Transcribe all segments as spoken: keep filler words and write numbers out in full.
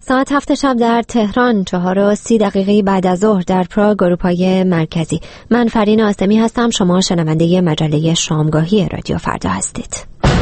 ساعت هفت شب در تهران، چهار و سی دقیقه بعد از ظهر در پراگ اروپای مرکزی. من فرین آسمی هستم. شما شنونده مجله شامگاهی رادیو فردا هستید.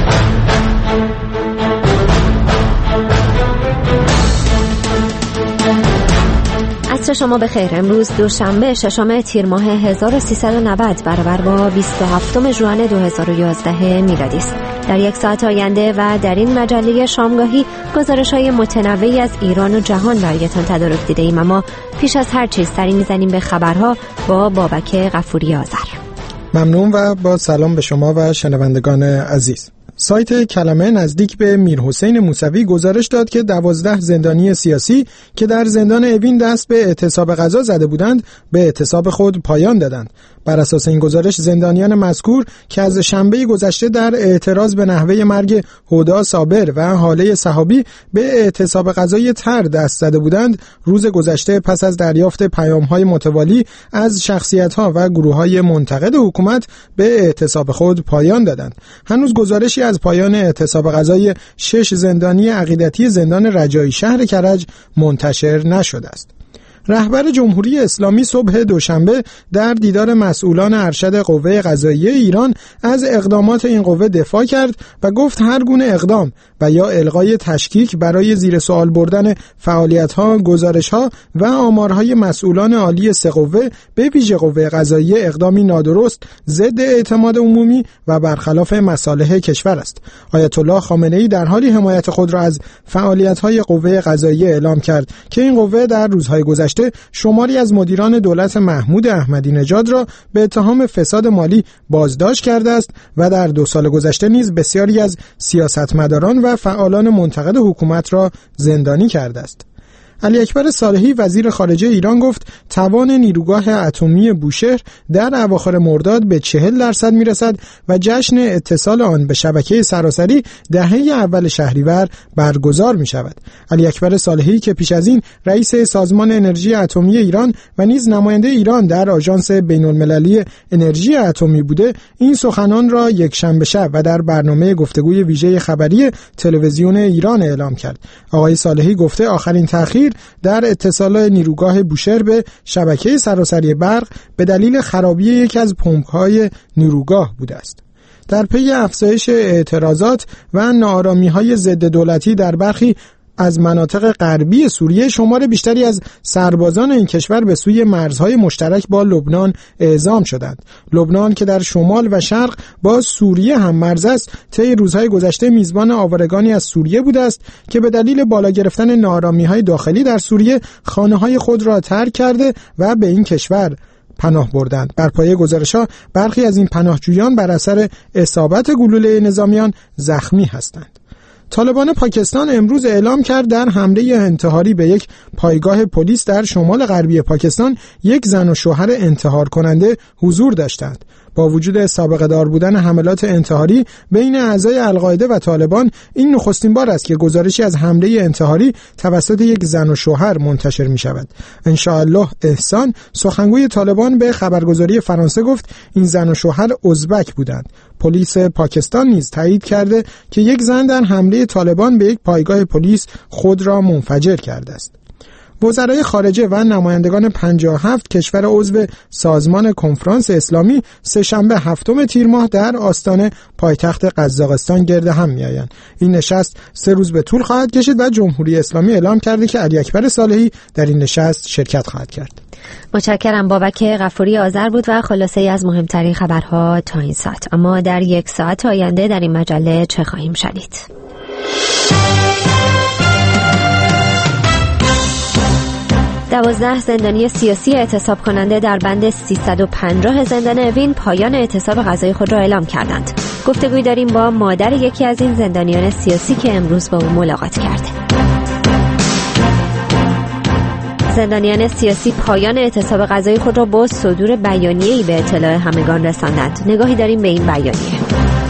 عصر شما بخیر. امروز دوشنبه ششم تیر ماه هزار و سیصد و نود برابر با بیست و هفتم ژوئن دو هزار و یازده میلادی است. در یک ساعت آینده و در این مجله شامگاهی گزارش‌های متنوعی از ایران و جهان برایتان تدارک دیده‌ایم، اما پیش از هر چیز سری می‌زنیم به خبرها با بابک غفوری آذر. ممنون و با سلام به شما و شنوندگان عزیز. سایت کلمه نزدیک به میرحسین موسوی گزارش داد که دوازده زندانی سیاسی که در زندان اوین دست به اعتصاب غذا زده بودند به اعتصاب خود پایان دادند. بر اساس این گزارش زندانیان مذکور که از شنبه گذشته در اعتراض به نحوه مرگ هدی صابر و هاله صحابی به اعتصاب غذای تر دست زده بودند، روز گذشته پس از دریافت پیام‌های متوالی از شخصیت‌ها و گروه‌های منتقد حکومت به اعتصاب خود پایان دادند. هنوز گزارشی از پایان اعتصاب غذای شش زندانی عقیدتی زندان رجایی شهر کرج منتشر نشده است. رهبر جمهوری اسلامی صبح دوشنبه در دیدار مسئولان ارشد قوه قضاییه ایران از اقدامات این قوه دفاع کرد و گفت هر گونه اقدام و یا الغای تشکیک برای زیر سوال بردن فعالیت‌ها، گزارش‌ها و آمارهای مسئولان عالی سه قوه به ویژه قوه قضاییه اقدامی نادرست، ضد اعتماد عمومی و برخلاف مصالح کشور است. آیت الله خامنه‌ای در حالی حمایت خود را از فعالیت‌های قوه قضاییه اعلام کرد که این قوه در روزهای گذشته شماری از مدیران دولت محمود احمدی نژاد را به اتهام فساد مالی بازداشت کرده است و در دو سال گذشته نیز بسیاری از سیاستمداران و فعالان منتقد حکومت را زندانی کرده است. علی اکبر صالحی وزیر خارجه ایران گفت توان نیروگاه اتمی بوشهر در اواخر مرداد به چهل درصد میرسد و جشن اتصال آن به شبکه سراسری دهه اول شهریور برگزار می شود. علی اکبر صالحی که پیش از این رئیس سازمان انرژی اتمی ایران و نیز نماینده ایران در آژانس بین المللی انرژی اتمی بوده، این سخنان را یک شنبه شب و در برنامه گفتگوی ویژه خبری تلویزیون ایران اعلام کرد. آقای صالحی گفته آخرین تأخیر در اتصال نیروگاه بوشهر به شبکه سراسری برق به دلیل خرابی یکی از پمپ‌های نیروگاه بوده است. در پی افزایش اعتراضات و ناآرامی‌های ضد دولتی در برخی از مناطق غربی سوریه، شمار بیشتری از سربازان این کشور به سوی مرزهای مشترک با لبنان اعزام شدند. لبنان که در شمال و شرق با سوریه هم مرز است، طی روزهای گذشته میزبان آوارگانی از سوریه بوده است که به دلیل بالا گرفتن ناآرامی‌های داخلی در سوریه خانه‌های خود را ترک کرده و به این کشور پناه بردند. بر پایه گزارش‌ها برخی از این پناهجویان بر اثر اصابت گلوله نظامیان زخمی هستند. طالبان پاکستان امروز اعلام کرد در حمله انتحاری به یک پایگاه پلیس در شمال غربی پاکستان یک زن و شوهر انتحار کننده حضور داشتند. با وجود سابقه دار بودن حملات انتحاری بین اعضای القاعده و طالبان، این نخستین بار است که گزارشی از حمله انتحاری توسط یک زن و شوهر منتشر می شود. انشاءالله احسان، سخنگوی طالبان، به خبرگزاری فرانسه گفت این زن و شوهر ازبک بودند. پلیس پاکستان نیز تایید کرده که یک زن در حمله طالبان به یک پایگاه پلیس خود را منفجر کرده است. وزرای خارجه و نمایندگان پنجاه و هفت کشور عضو سازمان کنفرانس اسلامی سه‌شنبه هفتم تیر ماه در آستان پایتخت قزاقستان گرد هم می‌آیند. این نشست سه روز به طول خواهد کشید و جمهوری اسلامی اعلام کرده که علی اکبر صالحی در این نشست شرکت خواهد کرد. متشکرم. بابک غفوری آذر بود و خلاصه‌ای از مهمترین خبرها تا این ساعت. اما در یک ساعت آینده در این مجله چه خواهیم شنید؟ دوازده زندانی سیاسی اعتصاب کننده در بند سیصد و پنجاه زندان اوین پایان اعتصاب غذای خود را اعلام کردند. گفتگوی داریم با مادر یکی از این زندانیان سیاسی که امروز با او ملاقات کرده. زندانیان سیاسی پایان اعتصاب غذای خود را با صدور بیانیه‌ای به اطلاع همگان رساندند. نگاهی داریم به این بیانیه.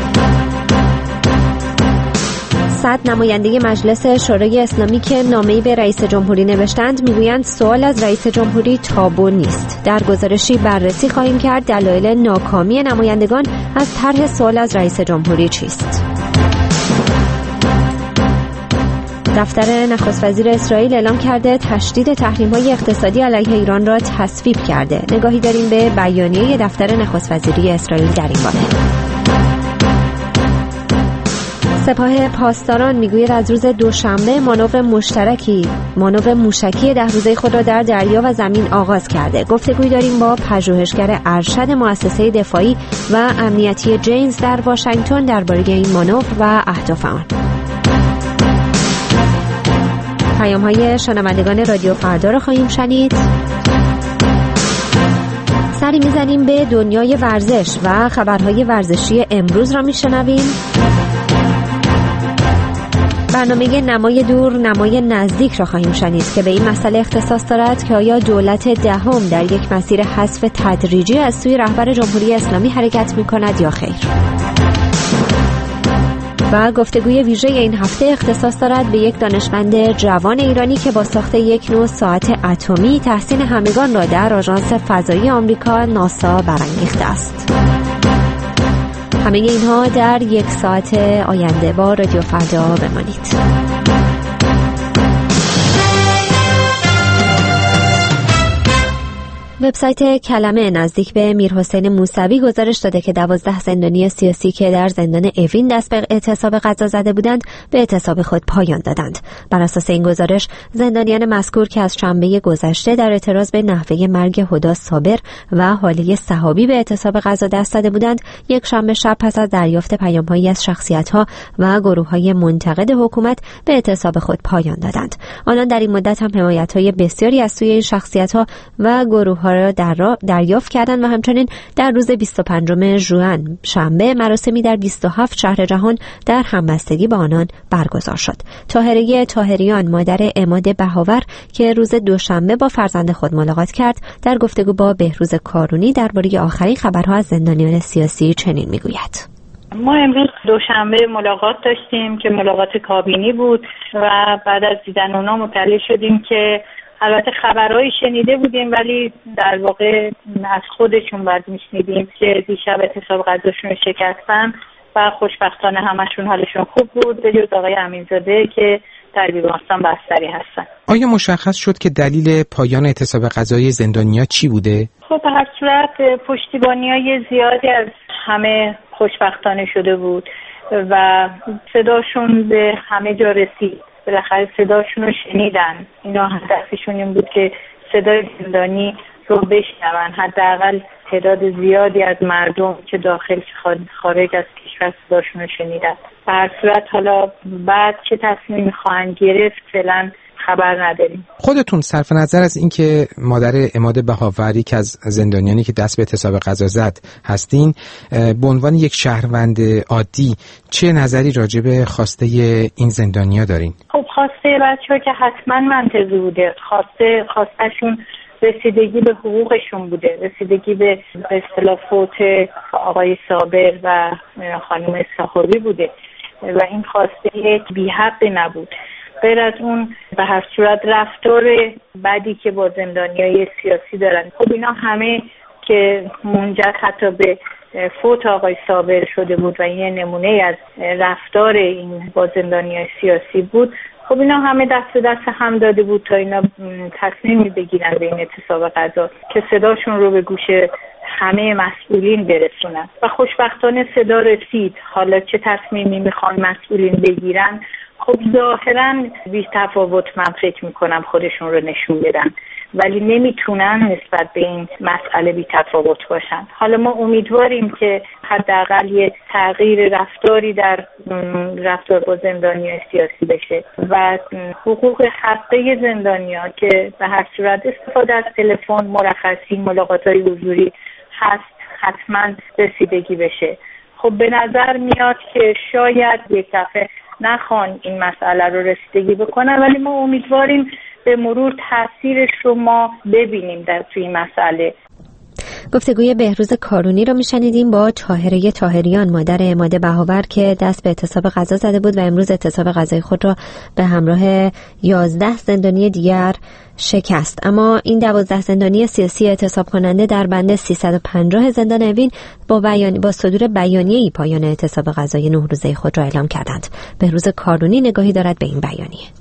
صد نماینده مجلس شورای اسلامی که نامه‌ای به رئیس جمهوری نوشتند میگویند سوال از رئیس جمهوری تابو نیست. در گزارشی بررسی خواهیم کرد دلایل ناکامی نمایندگان از طرح سوال از رئیس جمهوری چیست. دفتر نخست وزیر اسرائیل اعلام کرده تشدید تحریم‌های اقتصادی علیه ایران را تصویب کرده. نگاهی داریم به بیانیه دفتر نخست وزیری اسرائیل در این باره. سپاه پاسداران میگوید از روز دوشنبه مانور مشترکی مانور موشکی ده روزه خود را در دریا و زمین آغاز کرده. گفتگوی داریم با پژوهشگر ارشد مؤسسه دفاعی و امنیتی جینز در واشنگتن درباره این مانور و اهداف آن. پیام‌های شنوندگان رادیو فردا را خواهیم شنید. سری میزنیم به دنیای ورزش و خبرهای ورزشی امروز را میشنویم. برنامه نمای دور نمای نزدیک را خواهیم شنید که به این مسئله اختصاص دارد که آیا دولت دهم در یک مسیر حذف تدریجی از سوی رهبر جمهوری اسلامی حرکت می‌کند یا خیر. و گفتگوی ویژه این هفته اختصاص دارد به یک دانشمند جوان ایرانی که با ساخت یک نوع ساعت اتمی تحسین همگان را در آژانس فضایی آمریکا ناسا برانگیخته است. همه اینها در یک ساعت آینده با رادیو فردا بمانید. وبسایت کلمه نزدیک به میرحسین موسوی گزارش داده که دوازده زندانی سیاسی که در زندان اوین دست به اعتصاب غذا زده بودند به اعتصاب خود پایان دادند. بر اساس این گزارش زندانیان مذکور که از شنبه گذشته در اعتراض به نحوه مرگ هدی صابر و حالیه صحابی به اعتصاب غذا دست زده بودند، یک شنبه شب پس از دریافت پیام‌هایی از شخصیت‌ها و گروه‌های منتقد حکومت به اعتصاب خود پایان دادند. آنان در این مدت هم حمایت‌های بسیاری از سوی این شخصیت‌ها و گروه را در دریافت کردند و همچنین در روز بیست و پنجم ژوئن شنبه مراسمی در بیست و هفت شهر جهان در همبستگی با آنان برگزار شد. طاهره طاهریان مادر عماد بهاور که روز دوشنبه با فرزند خود ملاقات کرد در گفتگو با بهروز کارونی درباره آخرین خبرها از زندانیان سیاسی چنین میگوید: ما امروز دوشنبه ملاقات داشتیم که ملاقات کابینی بود و بعد از دیدن اونا مطلع شدیم که البته خبرهایی شنیده بودیم ولی در واقع از خودشون بعد میشنیدیم که دیشب اعتصاب غذاشون رو شکستن و خوشبختانه همشون حالشون خوب بود به جز آقای امینزاده که در بیمارستان بستری هستن. آیا مشخص شد که دلیل پایان اعتصاب غذایی زندانیا چی بوده؟ خب به هر صورت پشتیبانی‌های زیادی از همه خوشبختانه شده بود و صداشون به همه جا رسید. بالاخره صداشون رو شنیدن. اینا هدفشون این بود که صدای زندانی رو بشنون. حداقل تعداد زیادی از مردم که داخل خارج از کشور صداشون رو شنیدن. به هر صورت حالا بعد چه تصمیمی خواهند گرفت فعلا خبر نداریم. خودتون صرف نظر از اینکه مادر عماد بهاوری که از زندانیانی که دست به اعتصاب غذا زد هستین، به عنوان یک شهروند عادی چه نظری راجع به خواسته این زندانیا دارین؟ خب خواسته بچه‌ها که حتما منطقی بوده. خواسته خواستشون رسیدگی به حقوقشون بوده، رسیدگی به به اصطلاح فوت آقای صابر و خانم صحابی بوده و این خواسته یک بی‌حقی نبود. غیر از اون به هر صورت رفتار بدی که با زندانیای سیاسی دارن، خب اینا همه که منجر حتی به فوت آقای صابر شده بود و این نمونه از رفتار این با زندانیای سیاسی بود، خب اینا همه دست دست هم داده بود تا اینا تصمیمی بگیرن به این اعتصاب غذا که صداشون رو به گوش همه مسئولین برسونن و خوشبختانه صدا رسید. حالا چه تصمیمی میخوان مسئولین بگیرن، خب ظاهراً بی تفاوت من فکر میکنم خودشون رو نشون بدن ولی نمیتونن نسبت به این مسئله بی تفاوت باشن. حالا ما امیدواریم که حداقل یه تغییر رفتاری در رفتار با زندانیان سیاسی بشه و حقوق حقیقی زندانیان که به هر صورت استفاده از تلفن، مرخصی، ملاقات‌های حضوری هست حتما رسیدگی بشه. خب به نظر میاد که شاید یک دفعه نخوان این مسئله رو رسیدگی بکنن ولی ما امیدواریم به مرور تاثیرش رو ما ببینیم در توی این مسئله. گفتگوی بهروز کارونی رو میشنیدیم با طاهره طاهریان مادر عماد بهاور که دست به اعتصاب غذا زده بود و امروز اعتصاب غذای خود را به همراه یازده زندانی دیگر شکست. اما این دوازده زندانی سیاسی اعتصاب کننده در بند سیصد و پنجاه زندان اوین با بیان با صدور بیانیه‌ای پایان اعتصاب غذای نه روزه خود را اعلام کردند. بهروز کارونی نگاهی دارد به این بیانیه.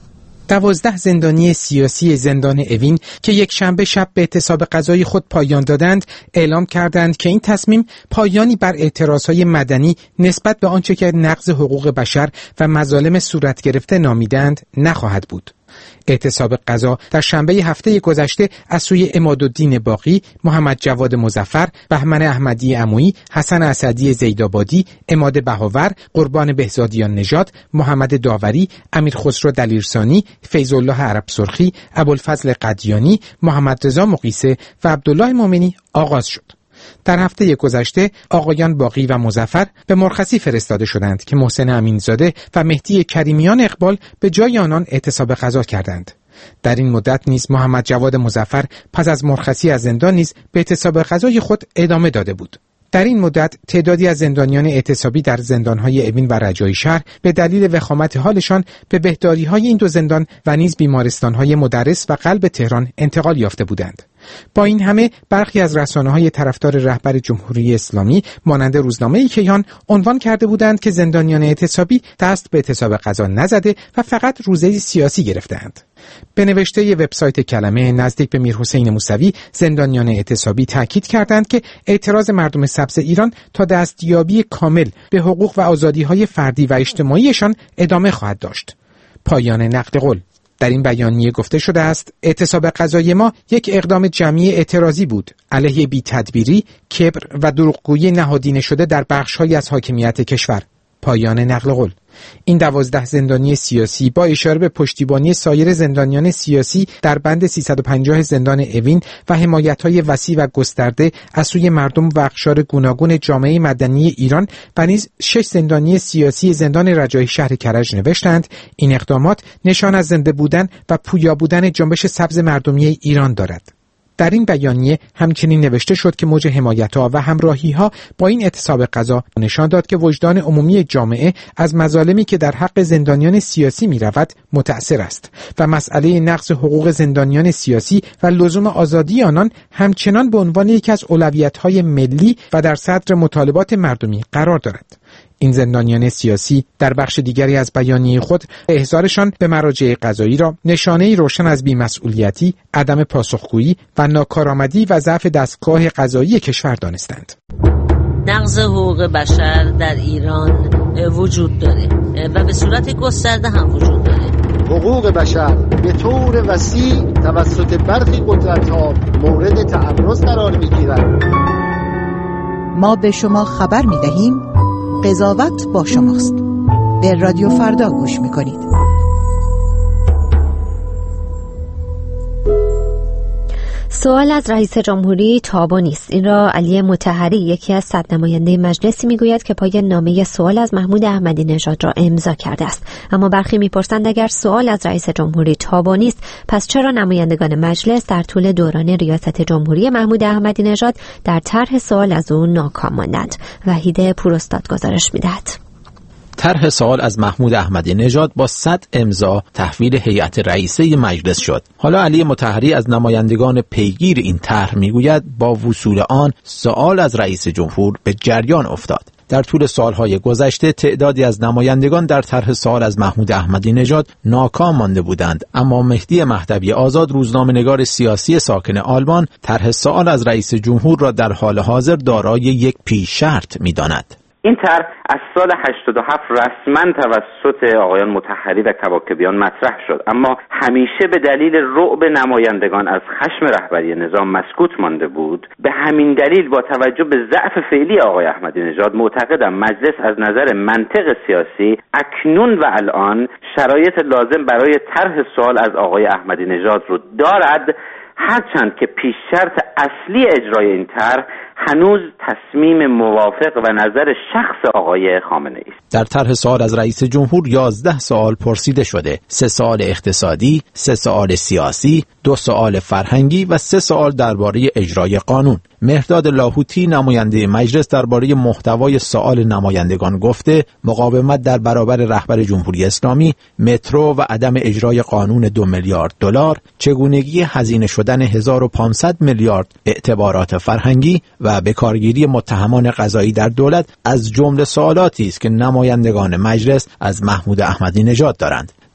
دوازده زندانی سیاسی زندان اوین که یک شنبه شب به اعتصاب قضایی خود پایان دادند، اعلام کردند که این تصمیم پایانی بر اعتراضهای مدنی نسبت به آنچه که نقض حقوق بشر و مظالم صورت گرفته نامیدند نخواهد بود. اعتصاب قضا در شنبه هفته گذشته از سوی عمادالدین باقی، محمد جواد مظفر، بهمن احمدی عمویی، حسن اسدی زیدآبادی، عماد بهاور، قربان بهزادیان نژاد، محمد داوری، امیر خسرو دلیرسانی، فیض الله عرب سرخی، ابوالفضل قدیانی، محمد رضا مقیسه و عبدالله مومنی آغاز شد. در هفته گذشته آقایان باقی و مظفر به مرخصی فرستاده شدند که محسن امینزاده و مهدی کریمیان اقبال به جای آنان اعتصاب قضا کردند. در این مدت نیز محمد جواد مظفر پس از مرخصی از زندان نیز به اعتصاب قضای خود ادامه داده بود. در این مدت تعدادی از زندانیان اعتصابی در زندان‌های اوین و رجایی شهر به دلیل وخامت حالشان به بهداری‌های این دو زندان و نیز بیمارستان‌های مدرس و قلب تهران انتقال یافته بودند. با این همه برخی از رسانه‌های طرفدار رهبر جمهوری اسلامی مانند روزنامه کیهان عنوان کرده بودند که زندانیان اعتصابی دست به اعتصاب قضا نزده و فقط روزه سیاسی گرفتند. به نوشته وبسایت کلمه نزدیک به میرحسین موسوی، زندانیان اعتصابی تاکید کردند که اعتراض مردم سبز ایران تا دستیابی کامل به حقوق و آزادی‌های فردی و اجتماعیشان ادامه خواهد داشت. پایان نقل قول. در این بیانیه گفته شده است اعتصاب قضای ما یک اقدام جمعی اعتراضی بود علیه بی‌تدبیری، کبر و دروغگویی نهادینه شده در بخش‌هایی از حاکمیت کشور. پایان نقل قول. این دوازده زندانی سیاسی با اشاره به پشتیبانی سایر زندانیان سیاسی در بند سیصد و پنجاه زندان اوین و حمایت‌های وسیع و گسترده از سوی مردم و اقشار گوناگون جامعه مدنی ایران و نیز شش زندانی سیاسی زندان رجایی شهر کرج نوشتند این اقدامات نشان از زنده بودن و پویا بودن جنبش سبز مردمی ایران دارد. در این بیانیه همچنین نوشته شد که موج حمایت‌ها و همراهی‌ها با این اعتصاب قضا نشان داد که وجدان عمومی جامعه از مظالمی که در حق زندانیان سیاسی می‌رود متأثر است و مسئله نقض حقوق زندانیان سیاسی و لزوم آزادی آنان همچنان به عنوان یکی از اولویت‌های ملی و در صدر مطالبات مردمی قرار دارد. این زندانیان سیاسی در بخش دیگری از بیانیه خود احضارشان به مراجع قضایی را نشانه‌ای روشن از بی‌مسئولیتی، عدم پاسخگویی و ناکارآمدی و ضعف دستگاه قضایی کشور دانستند. نقض حقوق بشر در ایران وجود داره و به صورت گسترده هم وجود داره. حقوق بشر به طور وسیع توسط برخی قدرت‌ها مورد تعرض قرار می‌گیرد. ما به شما خبر می‌دهیم قضاوت با شماست. به رادیو فردا گوش میکنید. سوال از رئیس جمهوری تابو نیست. این را علی مطهری، یکی از صد نماینده مجلسی، میگوید که پای نامه سوال از محمود احمدی نژاد را امضا کرده است. اما برخی میپرسند اگر سوال از رئیس جمهوری تابو نیست، پس چرا نمایندگان مجلس در طول دوران ریاست جمهوری محمود احمدی نژاد در طرح سوال از او ناکام ماندند؟ وحید پوراستاد گزارش میدهد. طرح سوال از محمود احمدی نژاد با صد امضا تحویل هیئت رئیسه مجلس شد. حالا علی مطهری از نمایندگان پیگیر این طرح میگوید با وصول آن سوال از رئیس جمهور به جریان افتاد. در طول سالهای گذشته تعدادی از نمایندگان در طرح سوال از محمود احمدی نژاد ناکام مانده بودند، اما مهدی مهدوی آزاد، روزنامه‌نگار سیاسی ساکن آلمان، طرح سوال از رئیس جمهور را در حال حاضر دارای یک پیش شرط می‌داند. این طرح از سال هشتاد و هفت رسما توسط آقایان مطهری و کواکبیان مطرح شد، اما همیشه به دلیل رعب نمایندگان از خشم رهبری نظام مسکوت مانده بود. به همین دلیل با توجه به ضعف فعلی آقای احمدی نژاد معتقدم مجلس از نظر منطق سیاسی اکنون و الان شرایط لازم برای طرح سوال از آقای احمدی نژاد رو دارد، هرچند که پیش شرط اصلی اجرای این طرح هنوز تصمیم موافق و نظر شخص آقای خامنه ای است. در طرح سوال از رئیس جمهور یازده سوال پرسیده شده: سه سوال اقتصادی، سه سوال سیاسی، دو سوال فرهنگی و سه سوال درباره اجرای قانون. مهرداد لاهوتی، نماینده مجلس، درباره محتوای سوال نمایندگان گفته مقاومت در برابر رهبر جمهوری اسلامی، مترو و عدم اجرای قانون دو میلیارد دلار، چگونگی هزینه شدن هزار و پانصد میلیارد اعتبارات فرهنگی و به کارگیری متهمان قضایی در دولت از جمله سوالاتی است که نمایندگان مجلس از محمود احمدی نژاد دارند.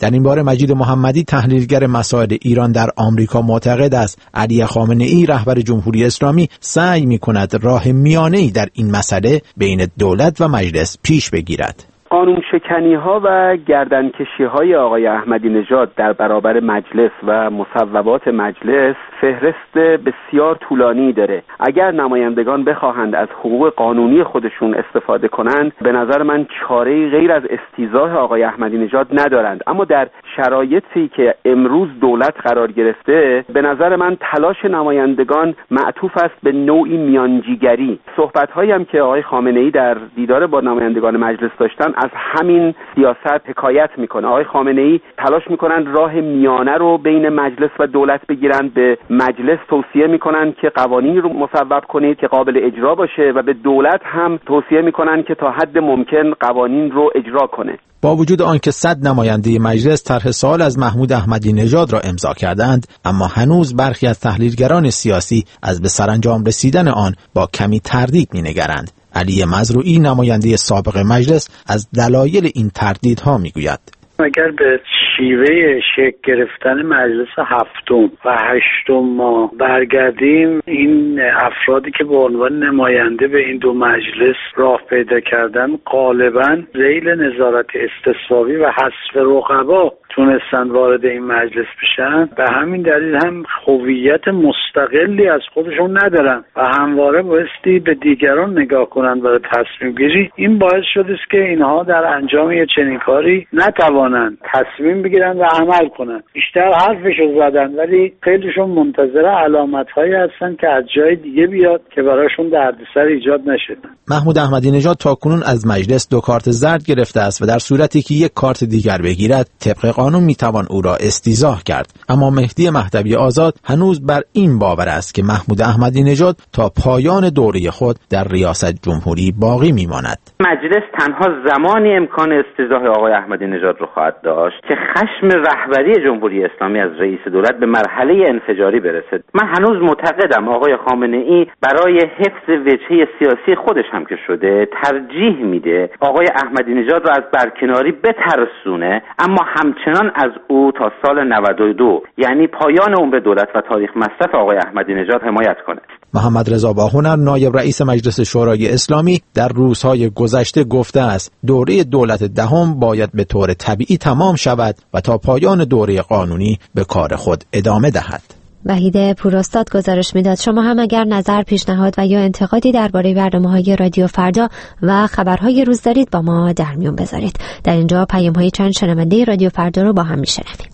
در این باره مجید محمدی تحلیلگر مسائل ایران در آمریکا معتقد است علی خامنه‌ای رهبر جمهوری اسلامی سعی می‌کند راه میانه‌ای در این مسئله بین دولت و مجلس پیش بگیرد. قانون شکنی ها و گردنکشی های آقای احمدی نژاد در برابر مجلس و مصوبات مجلس فهرست بسیار طولانی داره. اگر نمایندگان بخواهند از حقوق قانونی خودشون استفاده کنند، به نظر من چاره‌ای غیر از استیضاح آقای احمدی نژاد ندارند. اما در شرایطی که امروز دولت قرار گرفته، به نظر من تلاش نمایندگان معطوف است به نوعی میانجیگری. صحبت‌هایی هم که آقای خامنه‌ای در دیدار با نمایندگان مجلس داشتن از همین سیاست حکایت میکنه. آقای خامنه‌ای تلاش میکنند راه میانه رو بین مجلس و دولت بگیرند، به مجلس توصیه میکنند که قوانینی رو مصوب کنید که قابل اجرا باشه و به دولت هم توصیه میکنند که تا حد ممکن قوانین رو اجرا کنه. با وجود آنکه صد نماینده مجلس طرح سوال از محمود احمدی نژاد را امضا کردند، اما هنوز برخی از تحلیلگران سیاسی از به سرانجام رسیدن آن با کمی تردید می‌نگرند. علی مزروعی نماینده سابق مجلس از دلایل این تردیدها میگوید. اگر به شیوه شکل گرفتن مجلس هفتم و هشتم ما برگردیم، این افرادی که به عنوان نماینده به این دو مجلس راه پیدا کردن غالباً ذیل نظارت استصوابی و حذف رقبا تونستن وارد این مجلس بشن. به همین دلیل هم هویت مستقلی از خودشون ندارن و همواره بایستی به دیگران نگاه کنن برای تصمیم گیری. این باعث شده است که اینها در انجام یه چنین کاری نتوانند تصمیم بگیرن و عمل کنن. بیشتر حرفشو زدن ولی خیلیشون منتظر علامت‌هایی هستن که از جای دیگه بیاد که براشون دردسر ایجاد نشه. محمود احمدی نژاد تاکنون از مجلس دو کارت زرد گرفته است و در صورتی که یک کارت دیگر بگیرد طبق قانون میتوان او را استیضاح کرد. اما مهدی مهدوی آزاد هنوز بر این باور است که محمود احمدی نژاد تا پایان دوره خود در ریاست جمهوری باقی میماند. مجلس تنها زمانی امکان استیضاح آقای احمدی نژاد رو خواهد داشت که خشم رهبری جمهوری اسلامی از رئیس دولت به مرحله انفجاری برسد. من هنوز معتقدم آقای خامنه‌ای برای حفظ وجهه سیاسی خودش هم که شده ترجیح میده آقای احمدی نژاد رو از برکناری بترسونه، اما همچنان از او تا سال نود و دو یعنی پایان عمر دولت و تاریخ مصرف آقای احمدی نژاد حمایت کنه. محمد رضا باهنر نایب رئیس مجلس شورای اسلامی در روزهای گذشته گفته است دوره دولت دهم باید به طور طبیعی تمام شود و تا پایان دوره قانونی به کار خود ادامه دهد. وحید پوراستاد گزارش میداد. شما هم اگر نظر، پیشنهاد و یا انتقادی درباره برنامه‌های رادیو فردا و خبرهای روز دارید با ما در میون بذارید. در اینجا پیام‌های چند شنونده رادیو فردا رو با هم میشنویم.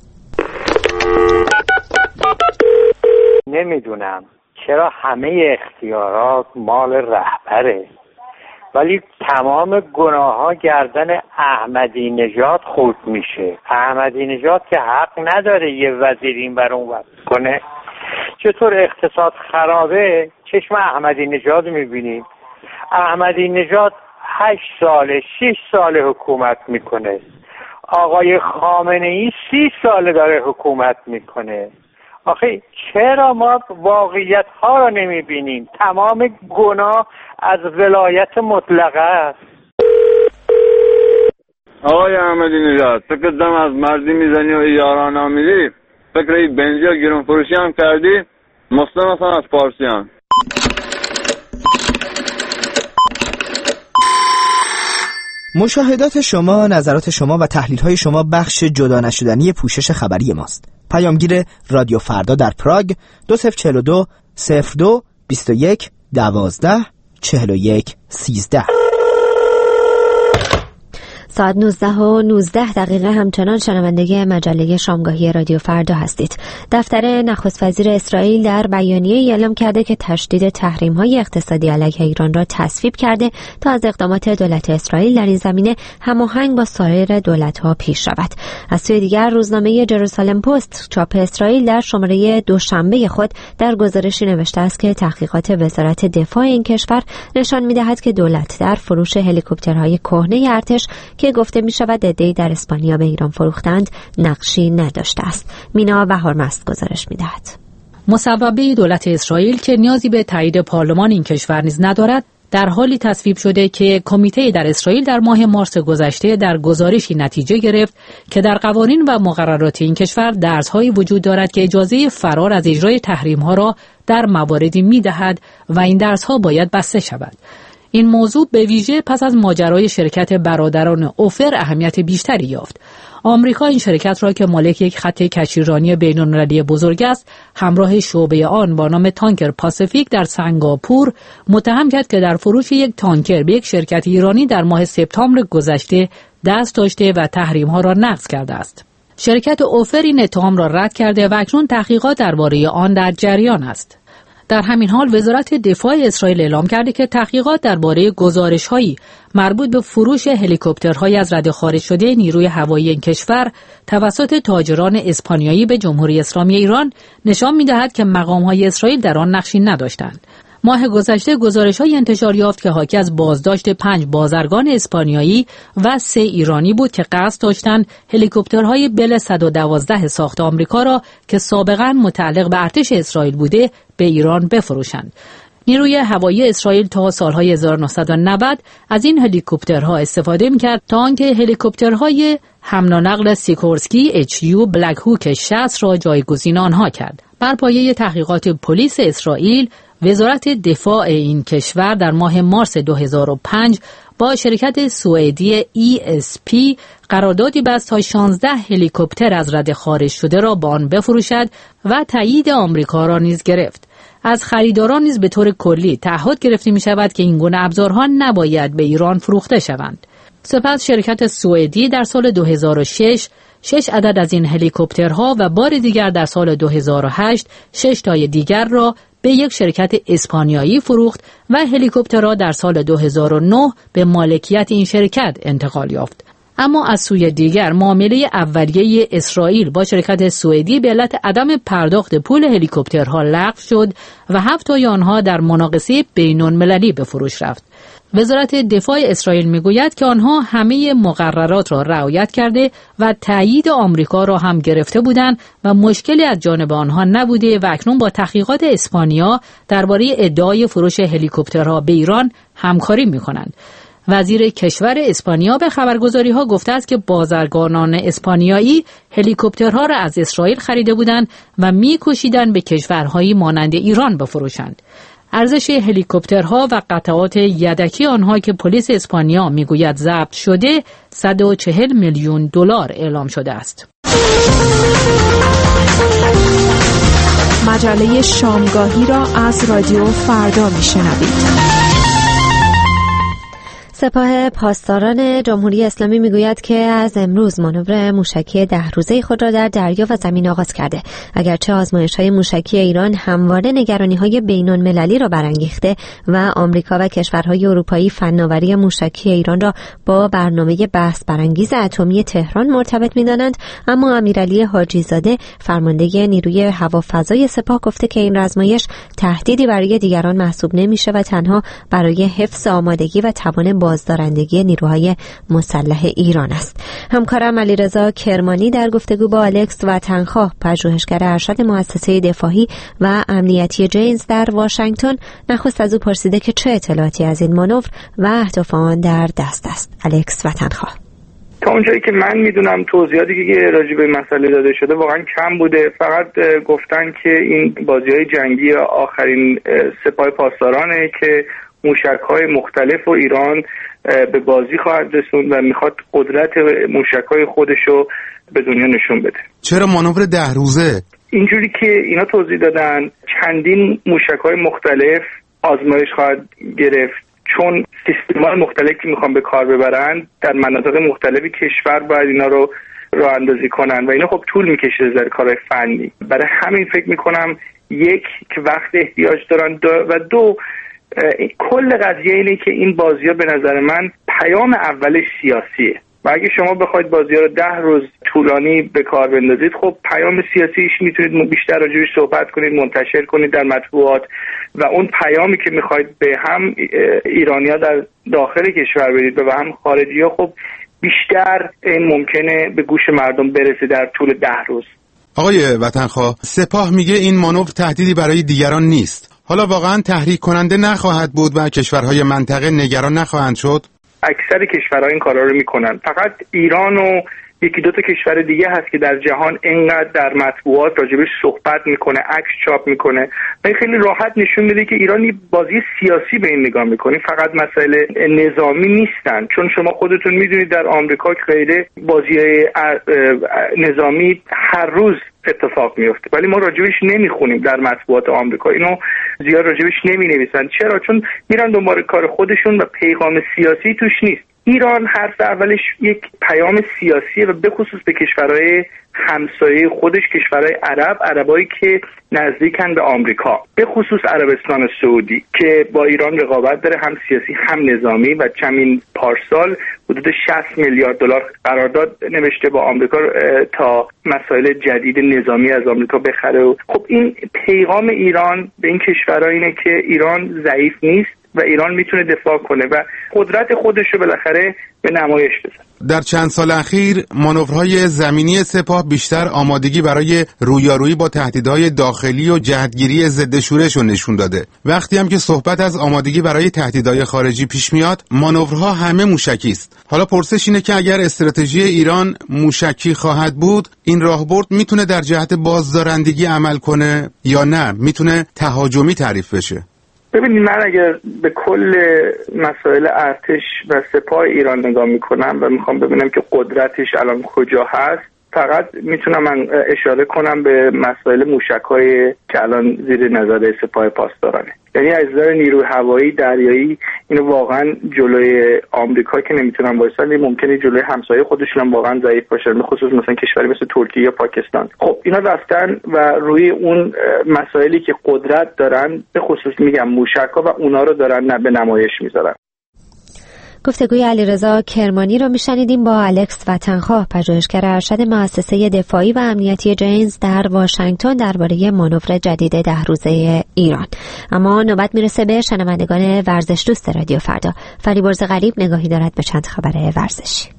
نمیدونم چرا همه اختیارات مال رهبره ولی تمام گناه‌ها گردن احمدی نژاد خورد میشه. احمدی نژاد که حق نداره یه وزیر این بر اون ور کنه. چطور اقتصاد خرابه چشم احمدی نژاد میبینیم. احمدی نژاد هشت ساله شش ساله حکومت میکنه. آقای خامنه‌ای سی ساله داره حکومت میکنه. آخه چرا ما واقعیت ها رو نمیبینیم؟ تمام گناه از ولایت مطلقه است. آقای احمدی نژاد فکر دم از مردی میزنی و یارانا میری، فکر ای بنزی و گرون فروشی هم کردی، مسلم هستن از پارسیان. مشاهدات شما، نظرات شما و تحلیل‌های شما بخش جدا نشدنی پوشش خبری ماست. پیامگیر رادیو فردا در پراگ دو صفر چهار دو صفر دو بیست و یک دوازده چهل و یک سیزده. ساعت نوزده و نوزده دقیقه همچنان شنونده مجله شامگاهی رادیو فردا هستید. دفتر نخست وزیر اسرائیل در بیانیه اعلام کرده که تشدید تحریم‌های اقتصادی علیه ایران را تصویب کرده تا از اقدامات دولت اسرائیل در این زمینه هماهنگ با سایر دولت‌ها پیش رود. از سوی دیگر روزنامه جروسالم پست چاپ اسرائیل در شماره دوشنبه خود در گزارشی نوشته است که تحقیقات وزارت دفاع این کشور نشان می‌دهد که دولت در فروش هلیکوپترهای کهنه ارتش که گفته می شود عده‌ای در اسپانیا به ایران فروختند نقشی نداشته است. مینا بهارمست گزارش می دهد. مصوبه دولت اسرائیل که نیازی به تایید پارلمان این کشور نیز ندارد در حالی تصویب شده که کمیته در اسرائیل در ماه مارس گذشته در گزارشی نتیجه گرفت که در قوانین و مقررات این کشور درس‌هایی وجود دارد که اجازه فرار از اجرای تحریم‌ها را در مواردی می‌دهد و این درس‌ها باید بسته شود. این موضوع به ویژه پس از ماجرای شرکت برادران اوفر اهمیت بیشتری یافت. آمریکا این شرکت را که مالک یک خط کشتیرانی بین‌المللی بزرگ است، همراه شعبه آن با نام تانکر پاسیفیک در سنگاپور متهم کرد که در فروش یک تانکر به یک شرکت ایرانی در ماه سپتامبر گذشته دست داشته و تحریم‌ها را نقض کرده است. شرکت اوفر این اتهام را رد کرده و اکنون تحقیقات درباره آن در جریان است. در همین حال وزارت دفاع اسرائیل اعلام کرده که تحقیقات درباره گزارش‌هایی مربوط به فروش هلیکوپترهای از رده خارج شده نیروی هوایی این کشور توسط تاجران اسپانیایی به جمهوری اسلامی ایران نشان می‌دهد که مقام‌های اسرائیل در آن نقشی نداشتند. ماه گذشته گزارش‌های انتشار یافت که حاکی از بازداشت پنج بازرگان اسپانیایی و سه ایرانی بود که قصد داشتند هلیکوپترهای بل صد و دوازده ساخت آمریکا را که سابقاً متعلق به ارتش اسرائیل بوده به ایران بفروشند. نیروی هوایی اسرائیل تا سالهای هزار و نهصد و نود از این هلیکوپترها استفاده می‌کرد تا آنکه هلیکوپترهای حمل و نقل سیکورسکی اچ یو بلک هوک شصت را جایگزین آنها کرد. بر پایه تحقیقات پلیس اسرائیل، وزارت دفاع این کشور در ماه مارس دو هزار و پنج با شرکت سوئدی ای اس پی قراردادی بست تا شانزده هلیکوپتر از رده خارج شده را با آن بفروشد و تایید آمریکا را نیز گرفت. از خریداران نیز به طور کلی تعهد گرفته می شود که این گونه ابزارها نباید به ایران فروخته شوند. سپس شرکت سوئدی در سال دو هزار و شش شش عدد از این هلیکوپترها و بار دیگر در سال دو هزار و هشت شش تای دیگر را به یک شرکت اسپانیایی فروخت و هلیکوپترها در سال دو هزار و نه به مالکیت این شرکت انتقال یافت. اما از سوی دیگر معامله اولیه اسرائیل با شرکت سوئدی به علت عدم پرداخت پول هلیکوپترها لغو شد و هفت تای آنها در مناقصه بین‌المللی به فروش رفت. وزارت دفاع اسرائیل میگوید که آنها همه مقررات را رعایت کرده و تایید آمریکا را هم گرفته بودند و مشکلی از جانب آنها نبوده و اکنون با تحقیقات اسپانیا درباره ادعای فروش هلیکوپترها به ایران همکاری میکنند. وزیر کشور اسپانیا به خبرگزاری‌ها گفته است که بازرگانان اسپانیایی هلیکوپترها را از اسرائیل خریده بودند و می‌کوشیدند به کشورهایی مانند ایران بفروشند. ارزش هلیکوپترها و قطعات یدکی آنها که پلیس اسپانیا میگوید ضبط شده صد و چهل میلیون دلار اعلام شده است. مجله شامگاهی را از رادیو فردا میشنوید. سپاه پاسداران جمهوری اسلامی میگوید که از امروز مانور موشکی ده روزه خود را در دریا و زمین آغاز کرده. اگرچه آزمایش‌های موشکی ایران همواره نگرانی‌های بین‌المللی را برانگیخته و آمریکا و کشورهای اروپایی فناوری موشکی ایران را با برنامه بحث برانگیز اتمی تهران مرتبط می‌دانند، اما امیرعلی حاجی‌زاده فرمانده نیروی هوافضای سپاه گفته که این آزمایش تهدیدی برای دیگران محسوب نمی‌شه و تنها برای حفظ آمادگی و توان بازدارندگی نیروهای مسلح ایران است. همکارم علیرضا کرمانی در گفتگو با الکس وطنخواه، پژوهشگر ارشد مؤسسه دفاعی و امنیتی جینز در واشنگتن، نخست از او پرسیده که چه اطلاعاتی از این مانور و اهداف آن در دست است. الکس وطنخواه: تا اونجایی که من میدونم توضیحاتی که راجع به مسئله داده شده واقعا کم بوده. فقط گفتن که این بازی‌های جنگی آخرین سپاه پاسدارانه که موشک‌های مختلف و ایران به بازی خواهد رسوند و میخواد قدرت موشک‌های خودشو به دنیا نشون بده. چرا مانور ده روزه؟ اینجوری که اینا توضیح دادن چندین موشک‌های مختلف آزمایش خواهد گرفت، چون سیستم‌های مختلفی که میخوان به کار ببرن در مناطق مختلفی کشور باید اینا رو راه اندازی کنن و اینا خب طول میکشه در کارهای فنی. برای همین فکر میکنم یک که وقت احتیاج دارن و دو کل قضیه اینه که این بازی‌ها به نظر من پیام اولش سیاسیه و اگه شما بخواید بازی‌ها رو ده روز طولانی به کار بندازید، خب پیام سیاسیش میتونید بیشتر راجعش صحبت کنید، منتشر کنید در مطبوعات و اون پیامی که میخواید به هم ایرانی‌ها در داخل کشور بدید و به هم خارجی‌ها، خب بیشتر این ممکنه به گوش مردم برسه در طول ده روز. آقای وطنخواه، سپاه میگه این مانور تهدیدی برای دیگران نیست. حالا واقعا تحریک کننده نخواهد بود و کشورهای منطقه نگران نخواهند شد؟ اکثر کشورها این کارا رو میکنن. فقط ایران و یکی دو تا کشور دیگه هست که در جهان اینقدر در مطبوعات راجبش صحبت میکنه، عکس چاپ میکنه و خیلی راحت نشون میده که ایرانی بازی سیاسی به این نگاه میکنه، فقط مسائل نظامی نیستن. چون شما خودتون میدونید در آمریکا که غیره بازی نظامی هر روز اتفاق میفته، ولی ما راجبش نمیخونیم در مطبوعات آمریکا، اینو زیاد راجبش نمینویسن. چرا؟ چون میرن دنبال کار خودشون و پیغام سیاسی توش نیست. ایران حرف اولش یک پیام سیاسیه و به خصوص به کشورهای همسایه خودش، کشورهای عرب، عربایی که نزدیکن به آمریکا، به خصوص عربستان سعودی که با ایران رقابت داره، هم سیاسی هم نظامی، و چندین پارسال حدود شصت میلیارد دلار قرارداد نوشته با آمریکا تا مسائل جدید نظامی از آمریکا بخره. و خب این پیغام ایران به این کشورها اینه که ایران ضعیف نیست و ایران میتونه دفاع کنه و قدرت خودش رو بالاخره به نمایش بذاره. در چند سال اخیر مانورهای زمینی سپاه بیشتر آمادگی برای رویارویی با تهدیدهای داخلی و جهتگیری ضد شورش رو نشون داده. وقتی هم که صحبت از آمادگی برای تهدیدهای خارجی پیش میاد، مانورها همه موشکی است. حالا پرسش اینه که اگر استراتژی ایران موشکی خواهد بود، این راهبرد میتونه در جهت بازدارندگی عمل کنه یا نه میتونه تهاجمی تعریف بشه؟ ببینید، من اگر به کل مسائل ارتش و سپاه ایران نگاه میکنم و میخوام ببینم که قدرتش الان کجا هست، فقط میتونم من اشاره کنم به مسائل موشک‌های که الان زیر نظر سپاه پاسدارانه. یعنی از نظر نیروی هوایی، دریایی، اینو واقعا جلوی آمریکا که نمیتونن وایسن، ممکنه جلوی همسایه خودشون هم واقعا ضعیف باشن، به خصوص مثلا کشوری مثل ترکیه یا پاکستان. خب اینا رفتن و روی اون مسائلی که قدرت دارن، به خصوص میگم موشک‌ها، و اونا رو دارن به نمایش میذارن. گفتگوی علیرضا کرمانی رو میشنیدیم با الکس وطنخواه، پژوهشگر ارشد مؤسسه دفاعی و امنیتی جینز در واشنگتن درباره مانور جدید ده روزه ایران. اما نوبت میرسه به شنوندگان ورزش دوست رادیو فردا. فریبرز غریب نگاهی دارد به چند خبر ورزشی.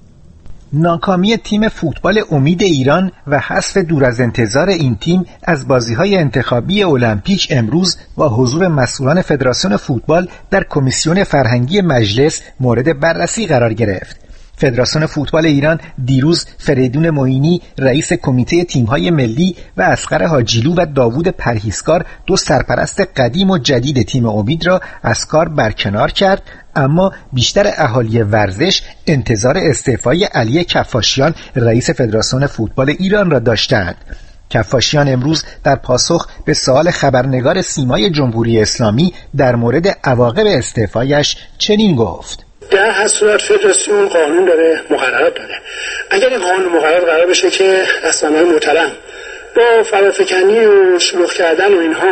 ناکامی تیم فوتبال امید ایران و حذف دور از انتظار این تیم از بازی‌های انتخابی المپیک امروز با حضور مسئولان فدراسیون فوتبال در کمیسیون فرهنگی مجلس مورد بررسی قرار گرفت. فدراسیون فوتبال ایران دیروز فریدون معینی رئیس کمیته تیم‌های ملی و اصغر حاجیلو و داوود پرهیزکار دو سرپرست قدیم و جدید تیم امید را از کار برکنار کرد، اما بیشتر اهالی ورزش انتظار استعفای علی کفاشیان رئیس فدراسیون فوتبال ایران را داشتند. کفاشیان امروز در پاسخ به سوال خبرنگار سیمای جمهوری اسلامی در مورد عواقب استعفایش چنین گفت: در هر صورت فدراسیون قانون داره، مقررات داره. اگر این قانون مقررات قرار بشه که رسانه‌های محترم با فرافکنی و شلوغ کردن و اینها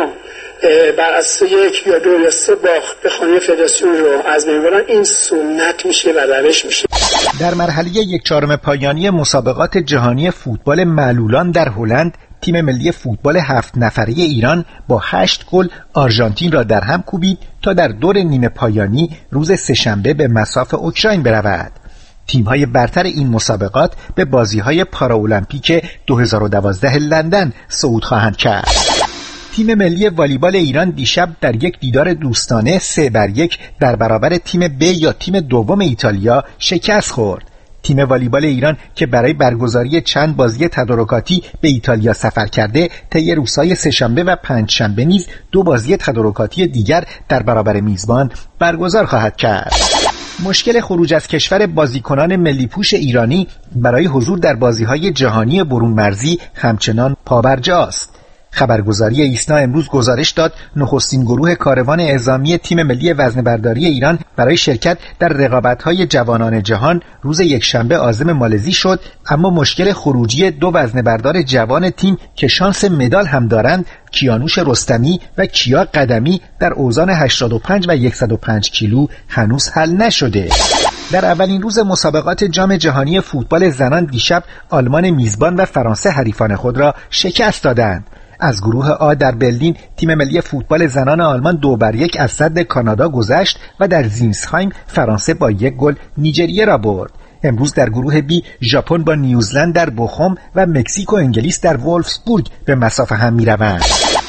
بر اساس یک یا دو یا سه باخت به خانه فدراسیون رو از بین ببرن، این سنت میشه و روش میشه. در مرحله یک چهارم پایانی مسابقات جهانی فوتبال معلولان در هلند، تیم ملی فوتبال هفت نفره ایران با هشت گل آرژانتین را در هم کوبید تا در دور نیمه پایانی روز سه‌شنبه به مصاف اوکراین برود. تیم‌های برتر این مسابقات به بازی‌های پاراولمپیک دو هزار و دوازده لندن صعود خواهند کرد. تیم ملی والیبال ایران دیشب در یک دیدار دوستانه سه بر یک در برابر تیم ب یا تیم دوم ایتالیا شکست خورد. تیم والیبال ایران که برای برگزاری چند بازی تدارکاتی به ایتالیا سفر کرده، طی روزهای سه‌شنبه و پنجشنبه نیز دو بازی تدارکاتی دیگر در برابر میزبان برگزار خواهد کرد. مشکل خروج از کشور بازیکنان ملی پوش ایرانی برای حضور در بازی‌های جهانی برون مرزی همچنان پابرجاست. خبرگزاری ایسنا امروز گزارش داد نخستین گروه کاروان اعزامی تیم ملی وزنه‌برداری ایران برای شرکت در رقابت‌های جوانان جهان روز یکشنبه عازم مالزی شد، اما مشکل خروجی دو وزنه‌بردار جوان تیم که شانس مدال هم دارند، کیانوش رستمی و کیا قدمی در اوزان هشتاد و پنج و صد و پنج کیلو هنوز حل نشده. در اولین روز مسابقات جام جهانی فوتبال زنان دیشب آلمان میزبان و فرانسه حریفان خود را شکست دادند. از گروه آ در برلین تیم ملی فوتبال زنان آلمان دو بر یک از صد کانادا گذشت و در زینسهایم فرانسه با یک گل نیجریه را برد. امروز در گروه بی ژاپن با نیوزلند در بوخوم و مکزیک و انگلیس در وولفسبورگ به مصاف هم می‌روند.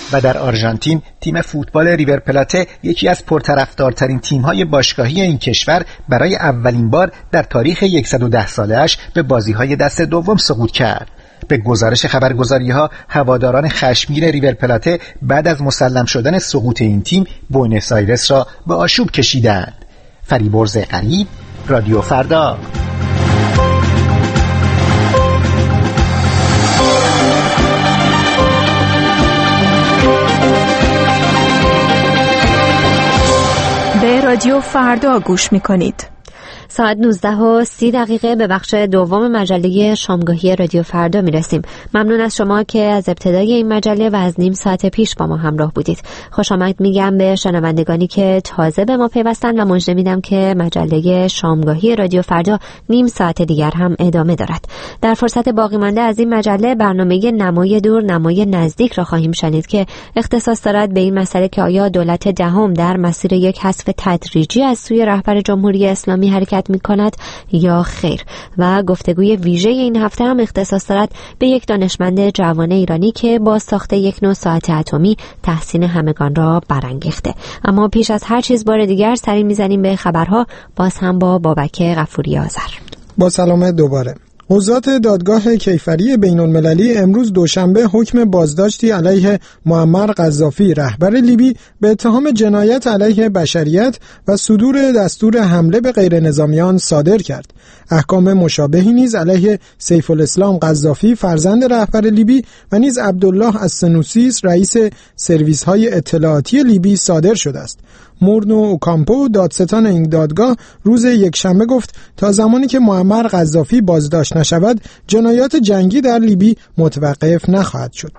و در آرژانتین تیم فوتبال ریور پلاته یکی از پرطرفدارترین تیم‌های باشگاهی این کشور برای اولین بار در تاریخ صد و ده ساله‌اش به بازی‌های دست دوم صعود کرد. به گزارش خبرگزاری‌ها هواداران خشمگین ریور پلاته بعد از مسلم شدن سقوط این تیم بوئنوس آیرس را به آشوب کشیدند. فریبرز غریب، رادیو فردا. به رادیو فردا گوش می‌کنید. ساعت نوزده و سی دقیقه به بخش دوم مجله شامگاهی رادیو فردا میرسیم. ممنون از شما که از ابتدای این مجله و از نیم ساعت پیش با ما همراه بودید. خوش آمد میگم به شنوندگانی که تازه به ما پیوستن و مژده میدم که مجله شامگاهی رادیو فردا نیم ساعت دیگر هم ادامه دارد. در فرصت باقی مانده از این مجله برنامه نمای دور نمای نزدیک را خواهیم شنید که اختصاص دارد به این مسئله که آیا دولت دهم در مسیر یک حذف تدریجی از سوی رهبر جمهوری اسلامی حرکت می کند یا خیر، و گفتگوی ویژه این هفته هم اختصاص دارد به یک دانشمند جوان ایرانی که با ساخت یک نوع ساعت اتمی تحسین همگان را برانگیخته. اما پیش از هر چیز بار دیگر سری میزنیم به خبرها، باز هم با بابک غفوری آذر. با سلامت دوباره. قضات دادگاه کیفری بین المللی امروز دوشنبه حکم بازداشتی علیه معمر قذافی رهبر لیبی به اتهام جنایت علیه بشریت و صدور دستور حمله به غیر نظامیان صادر کرد. احکام مشابهی نیز علیه سیف الاسلام قذافی فرزند رهبر لیبی و نیز عبدالله السنوسیس رئیس سرویس های اطلاعاتی لیبی صادر شده است. مورنو اوکامپو دادستان این دادگاه روز یکشنبه گفت تا زمانی که معمر قذافی بازداشت نشود جنایات جنگی در لیبی متوقف نخواهد شد.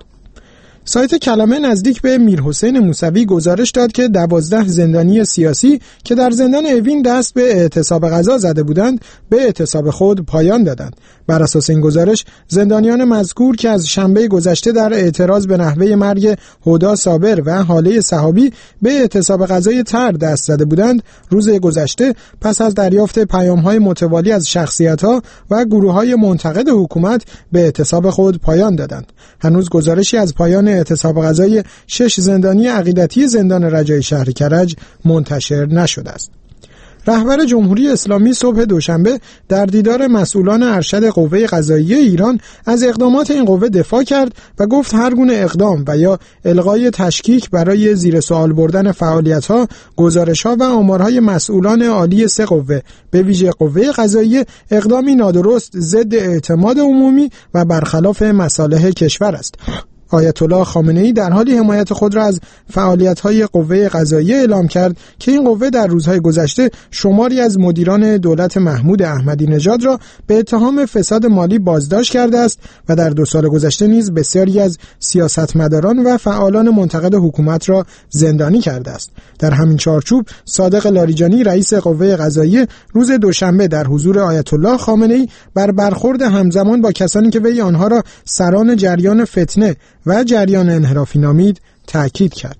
سایت کلمه نزدیک به میرحسین موسوی گزارش داد که دوازده زندانی سیاسی که در زندان اوین دست به اعتصاب غذا زده بودند به اعتصاب خود پایان دادند. بر اساس این گزارش زندانیان مذکور که از شنبه گذشته در اعتراض به نحوه مرگ هدی صابر و حاله صحابی به اعتصاب غذای تر دست زده بودند، روز گذشته پس از دریافت پیام‌های متوالی از شخصیت‌ها و گروه‌های منتقد حکومت به اعتصاب خود پایان دادند. هنوز گزارشی از پایان اعتصاب غذای شش زندانی عقیدتی زندان رجای شهر کرج منتشر نشده است. رهبر جمهوری اسلامی صبح دوشنبه در دیدار مسئولان ارشد قوه قضاییه ایران از اقدامات این قوه دفاع کرد و گفت هر گونه اقدام و یا الغای تشکیک برای زیر سوال بردن فعالیت‌ها، گزارش‌ها و آمارهای مسئولان عالی سه قوه به ویژه قوه قضاییه اقدامی نادرست، ضد اعتماد عمومی و برخلاف مصالح کشور است. آیت الله خامنه‌ای در حالی حمایت خود را از فعالیت‌های قوه قضاییه اعلام کرد که این قوه در روزهای گذشته شماری از مدیران دولت محمود احمدی نژاد را به اتهام فساد مالی بازداشت کرده است و در دو سال گذشته نیز بسیاری از سیاستمداران و فعالان منتقد حکومت را زندانی کرده است. در همین چارچوب صادق لاریجانی رئیس قوه قضاییه روز دوشنبه در حضور آیت الله خامنه‌ای بر برخورد همزمان با کسانی که وی آنها را سران جریان فتنه و جریان انحرافی نامید تأکید کرد.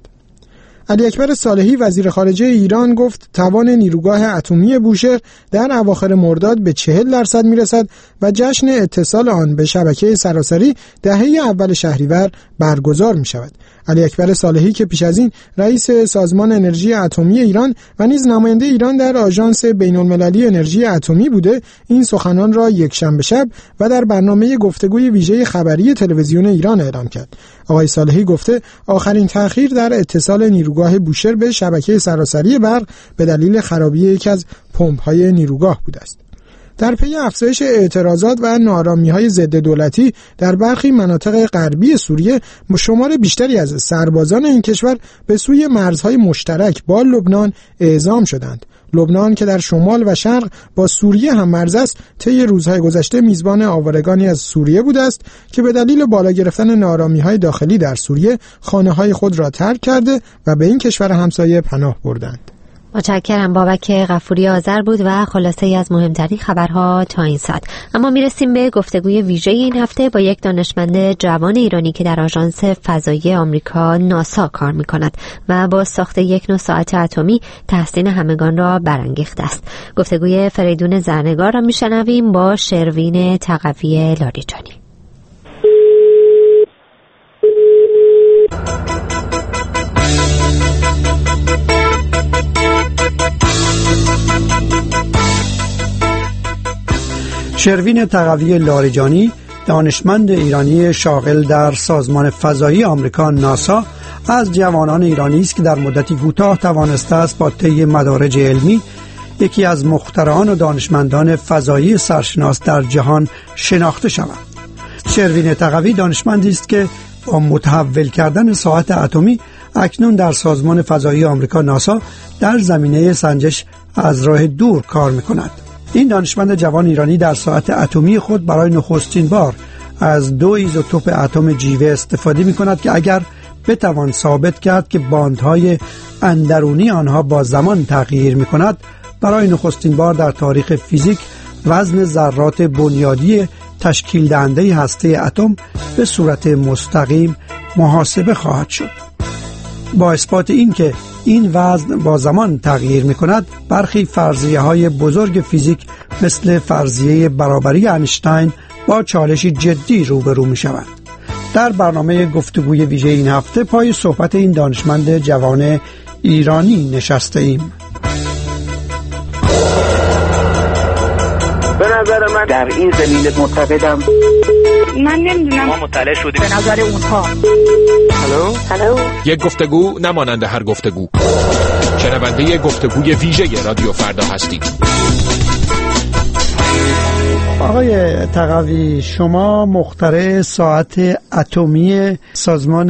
علی اکبر صالحی وزیر خارجه ایران گفت توان نیروگاه اتمی بوشهر در اواخر مرداد به چهل درصد میرسد و جشن اتصال آن به شبکه سراسری دهه اول شهریور برگزار می شود. علی اکبر صالحی که پیش از این رئیس سازمان انرژی اتمی ایران و نیز نماینده ایران در آژانس بین‌المللی انرژی اتمی بوده، این سخنان را یکشنبه شب و در برنامه گفتگوی ویژه خبری تلویزیون ایران اعلام کرد. آقای صالحی گفته آخرین تأخیر در اتصال نیروگاه بوشهر به شبکه سراسری برق به دلیل خرابی یکی از پمپ‌های نیروگاه بوده است. در پی افزایش اعتراضات و ناآرامی‌های ضد دولتی در برخی مناطق غربی سوریه، شمار بیشتری از سربازان این کشور به سوی مرزهای مشترک با لبنان اعزام شدند. لبنان که در شمال و شرق با سوریه هم مرز است، طی روزهای گذشته میزبان آوارگانی از سوریه بوده است که به دلیل بالا گرفتن ناآرامی‌های داخلی در سوریه خانه‌های خود را ترک کرده و به این کشور همسایه پناه بردند. متشکرم. بابک غفوری آذر بود و خلاصه ای از مهمترین خبرها تا این ساعت. اما میرسیم به گفتگوی ویژه این هفته با یک دانشمند جوان ایرانی که در آژانس فضایی آمریکا ناسا کار میکند و با ساخت یک نوع ساعت اتمی تحسین همگان را برانگیخته است. گفتگوی فریدون زرنگار را میشنویم با شروین تقوی لاریجانی. شروین تقوی لاریجانی، دانشمند ایرانی شاغل در سازمان فضایی آمریکا ناسا، از جوانان ایرانی است که در مدتی کوتاه توانسته است با طی مدارج علمی یکی از مخترعان و دانشمندان فضایی سرشناس در جهان شناخته شود. شروین تقوی دانشمندی است که با متحول کردن ساعت اتمی اکنون در سازمان فضایی آمریکا ناسا در زمینه سنجش از راه دور کار می‌کند. این دانشمند جوان ایرانی در ساعت اتمی خود برای نخستین بار از دو ایزوتوپ اتم جیوه استفاده می‌کند که اگر بتوان ثابت کرد که باندهای اندرونی آنها با زمان تغییر می‌کند، برای نخستین بار در تاریخ فیزیک وزن ذرات بنیادی تشکیل دهنده هسته اتم به صورت مستقیم محاسبه خواهد شد. با اثبات این که این وزن با زمان تغییر می کند، برخی فرضیه های بزرگ فیزیک مثل فرضیه برابری اینشتین با چالشی جدی روبرو می شود. در برنامه گفتگوی ویژه این هفته پای صحبت این دانشمند جوان ایرانی نشسته ایم. به نظر من در این زمینه معتقدم من نمیدونم ما مطلع شدیم به نظر اونها. هلو هلو یک گفتگو نمانند هر گفتگو. شنونده گفتگوی ویژه رادیو فردا هستید. آقای تقوی، شما مخترع ساعت اتمی سازمان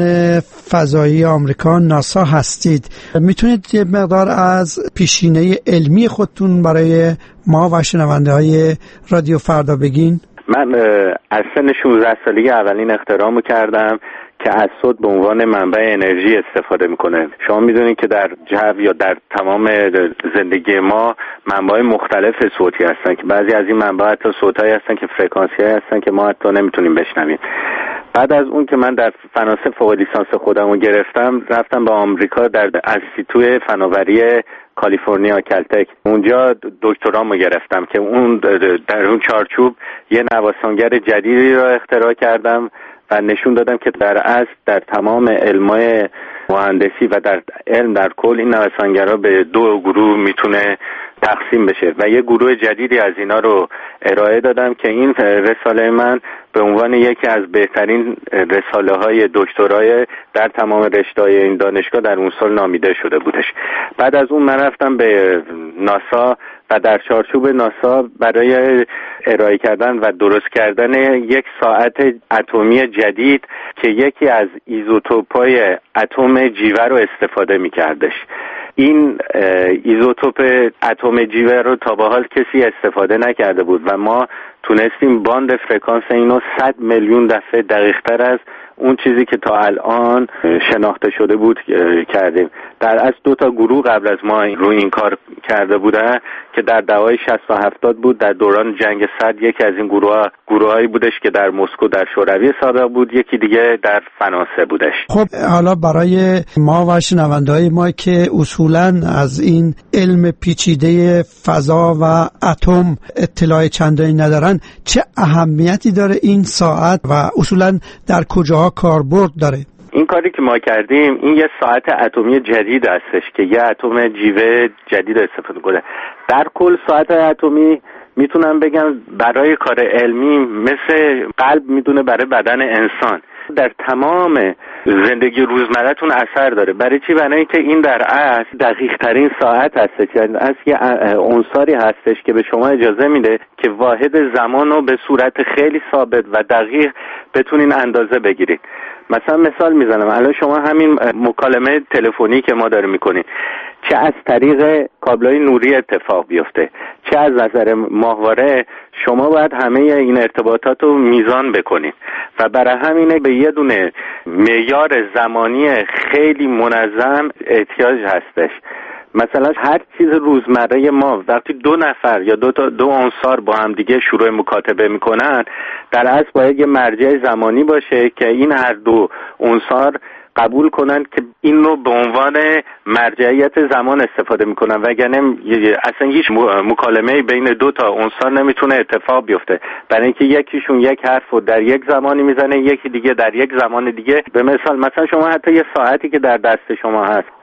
فضایی آمریکا ناسا هستید. میتونید یه مقدار از پیشینه علمی خودتون برای ما و شنونده های رادیو فردا بگین؟ من از سن شانزده سالگی اولین اختراعمو کردم که از صوت به عنوان منبع انرژی استفاده میکنه. شما میدونید که در جو یا در تمام زندگی ما منبع مختلف صوتی هستن که بعضی از این منبع حتی صوتایی هستن که فرکانسیایی هستن که ما حتی نمیتونیم بشنویم. بعد از اون که من در فرانسه فوق لیسانس خودمو گرفتم، رفتم به آمریکا در انستیتوی فناوری کالیفرنیا کلتک، اونجا دکترامو گرفتم که اون در اون چارچوب یه نوسانگر جدیدی را اختراع کردم و نشون دادم که در اصل در تمام علمای مهندسی و در علم در کل این نوسانگرها به دو گروه میتونه تقسیم بشه و یه گروه جدیدی از اینا رو ارائه دادم که این رساله من به عنوان یکی از بهترین رساله های دکترای در تمام رشته‌های این دانشگاه در اون سال نامیده شده بودش. بعد از اون من رفتم به ناسا و در چارچوب ناسا برای ارائه کردن و درست کردن یک ساعت اتمی جدید که یکی از ایزوتوپ‌های اتم جیوه رو استفاده می‌کردش. این ایزوتوپ اتم جیوه رو تا به حال کسی استفاده نکرده بود و ما تونستیم باند فرکانس اینو صد میلیون دفعه دقیق‌تر از اون چیزی که تا الان شناخته شده بود کردیم. در اصل دو تا گروه قبل از ما روی این کار کرده بودن که در دهه‌های شصت و هفتاد بود، در دوران جنگ سرد. یکی از این گروه‌ها گروهایی بودش که در مسکو در شوروی سابق بود، یکی دیگه در فرانسه بودش. خب حالا برای ما و شنونده‌های ما که اصولاً از این علم پیچیده فضا و اتم اطلاع چندانی ندارن، چه اهمیتی داره این ساعت و اصولاً در کجاها کاربرد داره؟ این کاری که ما کردیم این یه ساعت اتمی جدید هستش که یه اتم جیوه جدید استفاده کنه. در کل ساعت اتمی میتونم بگم برای کار علمی مثل قلب میدونه برای بدن انسان. در تمام زندگی روزمره‌تون اثر داره. برای چی؟ برای اینکه این در اصل دقیق ترین ساعت هستش، یعنی از یه عنصری هستش که به شما اجازه میده که واحد زمان رو به صورت خیلی ثابت و دقیق بتونین اندازه بگیرید. مثلا مثال میزنم، الان شما همین مکالمه تلفنی که ما داریم میکنیم چه از طریق کابل‌های نوری اتفاق بیفته چه از نظر ماهواره، شما باید همه این ارتباطات رو میزان بکنید و برای همینه به یه دونه معیار زمانی خیلی منظم احتیاج هستش. مثلا هر چیز روزمره ما وقتی دو نفر یا دو تا دو عنصر با هم دیگه شروع مکاتبه میکنن، در اصل باید یه مرجع زمانی باشه که این هر دو عنصر قبول کنن که این رو به عنوان مرجعیت زمان استفاده میکنن، وگرنه اصلا هیچ مکالمه بین دو تا عنصر نمیتونه اتفاق بیفته، برای اینکه یکیشون یک حرف رو در یک زمانی میزنه، یکی دیگه در یک زمان دیگه. به مثال مثلا شما حتی یه ساعتی که در دست شما هست،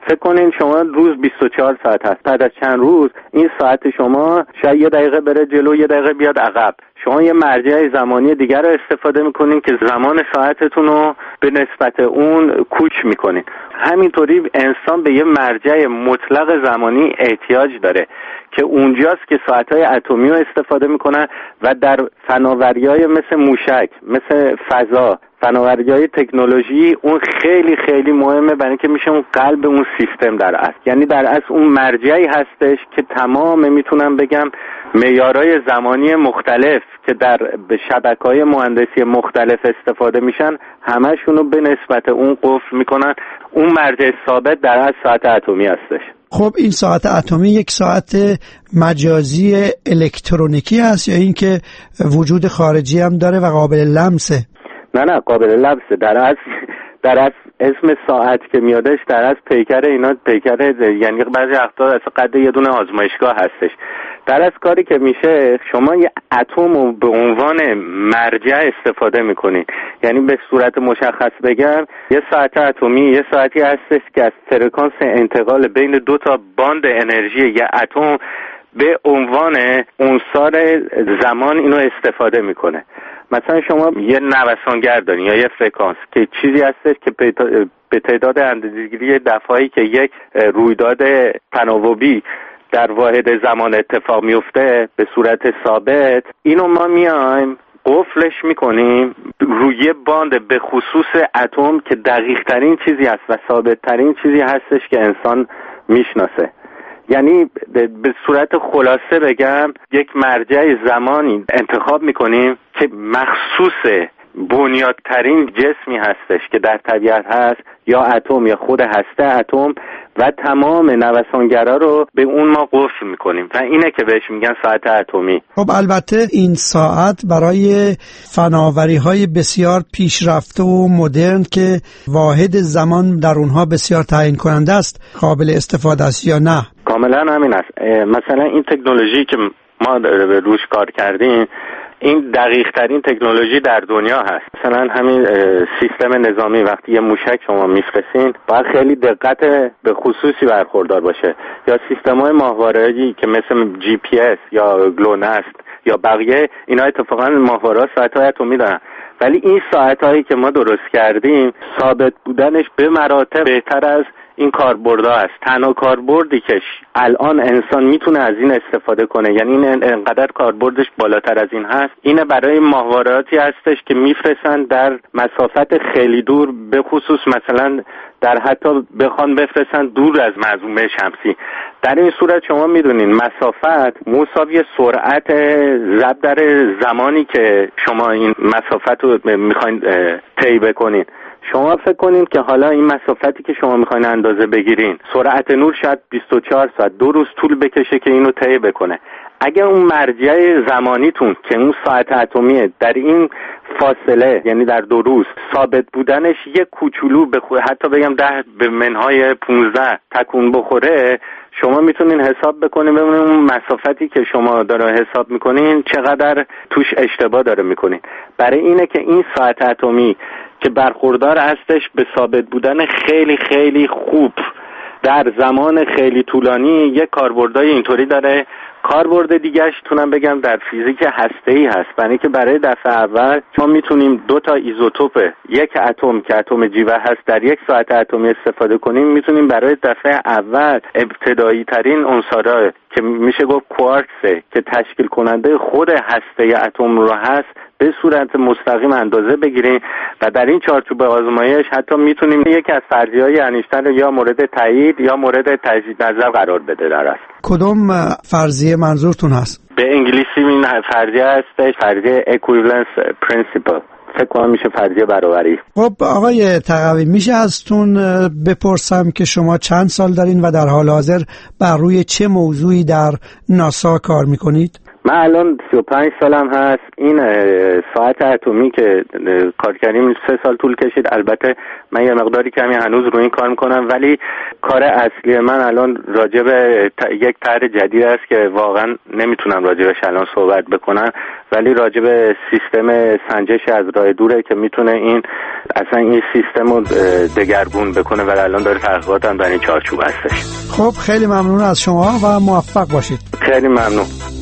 فکر کنین شما روز بیست و چهار ساعت هست، بعد از چند روز این ساعت شما شاید یه دقیقه بره جلو یه دقیقه بیاد عقب، شما یه مرجع زمانی دیگر رو استفاده میکنین که زمان ساعتتون رو به نسبت اون کوچ میکنین. همینطوری انسان به یه مرجع مطلق زمانی احتیاج داره که اونجاست که ساعتهای اتمی رو استفاده میکنن و در فناوری‌های مثل موشک، مثل فضا، فناوری‌های تکنولوژی اون خیلی خیلی مهمه، برای اینکه میشه اون قلب اون سیستم در اصل. یعنی در اصل اون مرجعی هستش که تمام میتونم بگم معیارهای زمانی مختلف که در شبکه‌های مهندسی مختلف استفاده میشن همشونو به نسبت اون قفل میکنن. اون مرجع ثابت در اصل ساعت اتمی هستش. خب این ساعت اتمی یک ساعت مجازی الکترونیکی هست یا اینکه وجود خارجی هم داره و قابل لمسه؟ نه نه قابل لمسه. در اصل در اصل اسم ساعت که میادش در اصل پیکر اینا پیکر، یعنی بعضی وقتا اصلا قد یه دونه آزمایشگاه هستش. در اصل کاری که میشه شما یه اتم رو به عنوان مرجع استفاده میکنین. یعنی به صورت مشخص بگم یه ساعت اتمی یه ساعتی هستش که از فرکانس انتقال بین دو تا باند انرژی یه اتم به عنوان عنصر زمان اینو استفاده میکنه. مثلا شما یه نوسانگر دارین یا یه فرکانس که چیزی هستش که به تعداد اندازه‌گیری دفعه‌ای که یک رویداد تناوبی در واحد زمان اتفاق میفته به صورت ثابت، اینو ما میایم قفلش میکنیم روی باند به خصوص اتم که دقیق ترین چیزی هست و ثابت ترین چیزی هستش که انسان میشناسه. یعنی به صورت خلاصه بگم یک مرجع زمانی انتخاب میکنیم که مخصوص بنیادترین جسمی هستش که در طبیعت هست، یا اتم یا خود هسته اتم، و تمام نوسانگرا رو به اون ما قفل میکنیم و اینه که بهش میگن ساعت اتمی. خب البته این ساعت برای فناوری‌های بسیار پیشرفته و مدرن که واحد زمان در اونها بسیار تعیین کننده است قابل استفاده است یا نه؟ کاملا همین است. مثلا این تکنولوژی که ما روش کار کردیم این دقیق ترین تکنولوژی در دنیا هست. مثلا همین سیستم نظامی وقتی یه موشک شما میفرستین باید خیلی دقت به خصوصی برخوردار باشه، یا سیستم های ماهواره‌ای که مثل جی پی اس یا گلونست یا بقیه اینا اتفاقا ماهواره ساعت های اتمی دارن، ولی این ساعت هایی که ما درست کردیم ثابت بودنش به مراتب بهتر از این کاربردها است. تنها کاربردی که الان انسان میتونه از این استفاده کنه، یعنی این انقدر کاربردش بالاتر از این هست، اینه برای ماهواراتی هستش که میفرستن در مسافت خیلی دور، به خصوص مثلا در حتی بخوان بفرستن دور از منظومه شمسی. در این صورت شما میدونین مسافت مساوی سرعت ضرب در زمانی که شما این مسافت رو میخواین طی بکنین. شما فکر کنین که حالا این مسافتی که شما میخواین اندازه بگیرین سرعت نور شاید بیست و چهار ساعت دو روز طول بکشه که اینو طی بکنه. اگر اون مرجع زمانیتون که اون ساعت اتمیه در این فاصله، یعنی در دو روز ثابت بودنش یک کوچولو به حتی بگم ده به منهای پونزده تکون بخوره، شما میتونین حساب بکنین ببینین اون مسافتی که شما داره حساب میکنین چقدر توش اشتباه داره میکنین. برای اینه که این ساعت اتمی که برخوردار هستش به ثابت بودن خیلی خیلی خوب در زمان خیلی طولانی، یک کاربردای اینطوری داره. کاربرد دیگه‌اش تونم بگم در فیزیک هسته‌ای هست، برای که برای دفعه اول ما میتونیم دو تا ایزوتوپ یک اتم که اتم جیوه هست در یک ساعت اتمی استفاده کنیم. میتونیم برای دفعه اول ابتدایی ترین عنصرها که میشه گفت کوارکسه که تشکیل کننده خود هسته اتم رو هست به صورت مستقیم اندازه بگیریم و در این چارچوب آزمایش حتی میتونیم یکی از فرضیه‌های انیشتین رو یا مورد تایید یا مورد تجدید نظر قرار بده. در اصل کدوم فرضیه منظورتون هست؟ به انگلیسی این فرضیه هستش فرضیه equivalence principle، فکر کنم میشه فرضیه برابری. خب آقای تقوی میشه ازتون بپرسم که شما چند سال دارین و در حال حاضر بر روی چه موضوعی در ناسا کار میکنید؟ من الان سی و پنج سالم هست. این ساعت اتمی که کار کردیم سه سال طول کشید. البته من یه مقداری کمی هنوز روی این کار میکنم، ولی کار اصلی من الان راجع به یک طرح جدید است که واقعا نمیتونم راجع بهش الان صحبت بکنم، ولی راجع به سیستم سنجش از راه دوره که میتونه این اصلا این سیستم رو دگرگون بکنه و الان داره تحقیقات هم در این چارچوب هستش. خب خیلی ممنون از شما و موفق باشید. خیلی ممنون.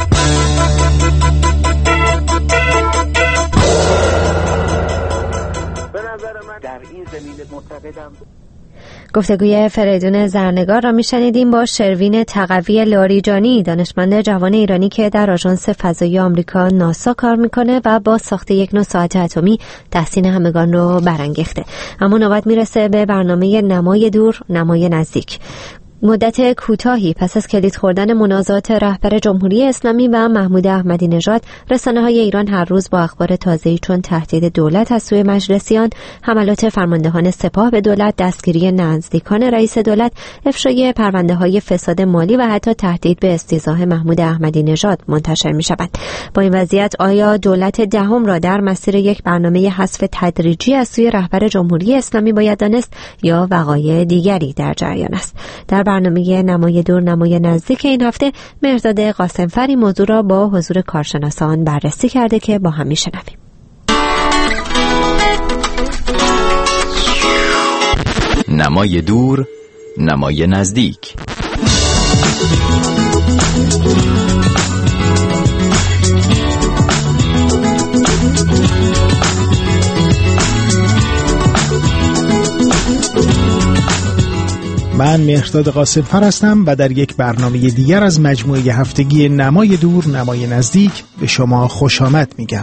در این زمینه معتقدم. گفتگوی فریدون زرنگار را میشنیدیم با شروین تقوی لاریجانی، دانشمند جوان ایرانی که در آژانس فضایی آمریکا ناسا کار میکنه و با ساخت یک نوع ساعت اتمی تحسین همگان رو برانگیخته. اما نوبت میرسه به برنامه نمای دور نمای نزدیک. مدت کوتاهی پس از کلید خوردن منازعات رهبر جمهوری اسلامی و محمود احمدی نژاد، رسانه‌های ایران هر روز با اخبار تازه‌ای چون تهدید دولت از سوی مجلسیان، حملات فرماندهان سپاه به دولت، دستگیری نزدیکان رئیس دولت، افشای پرونده‌های فساد مالی و حتی تهدید به استیضاح محمود احمدی نژاد منتشر می‌شوند. با این وضعیت آیا دولت دهم را در مسیر یک برنامه حذف تدریجی از سوی رهبر جمهوری اسلامی باید دانست یا وقایع دیگری در جریان است؟ در برنامه نمای دور نمای نزدیک این هفته مهرداد قاسمفری موضوع را با حضور کارشناسان بررسی کرده که با هم میشنویم. نمای دور نمای نزدیک. من مهرداد قاسمفر هستم و در یک برنامه دیگر از مجموعه هفتگی نمای دور نمای نزدیک به شما خوش آمد میگم.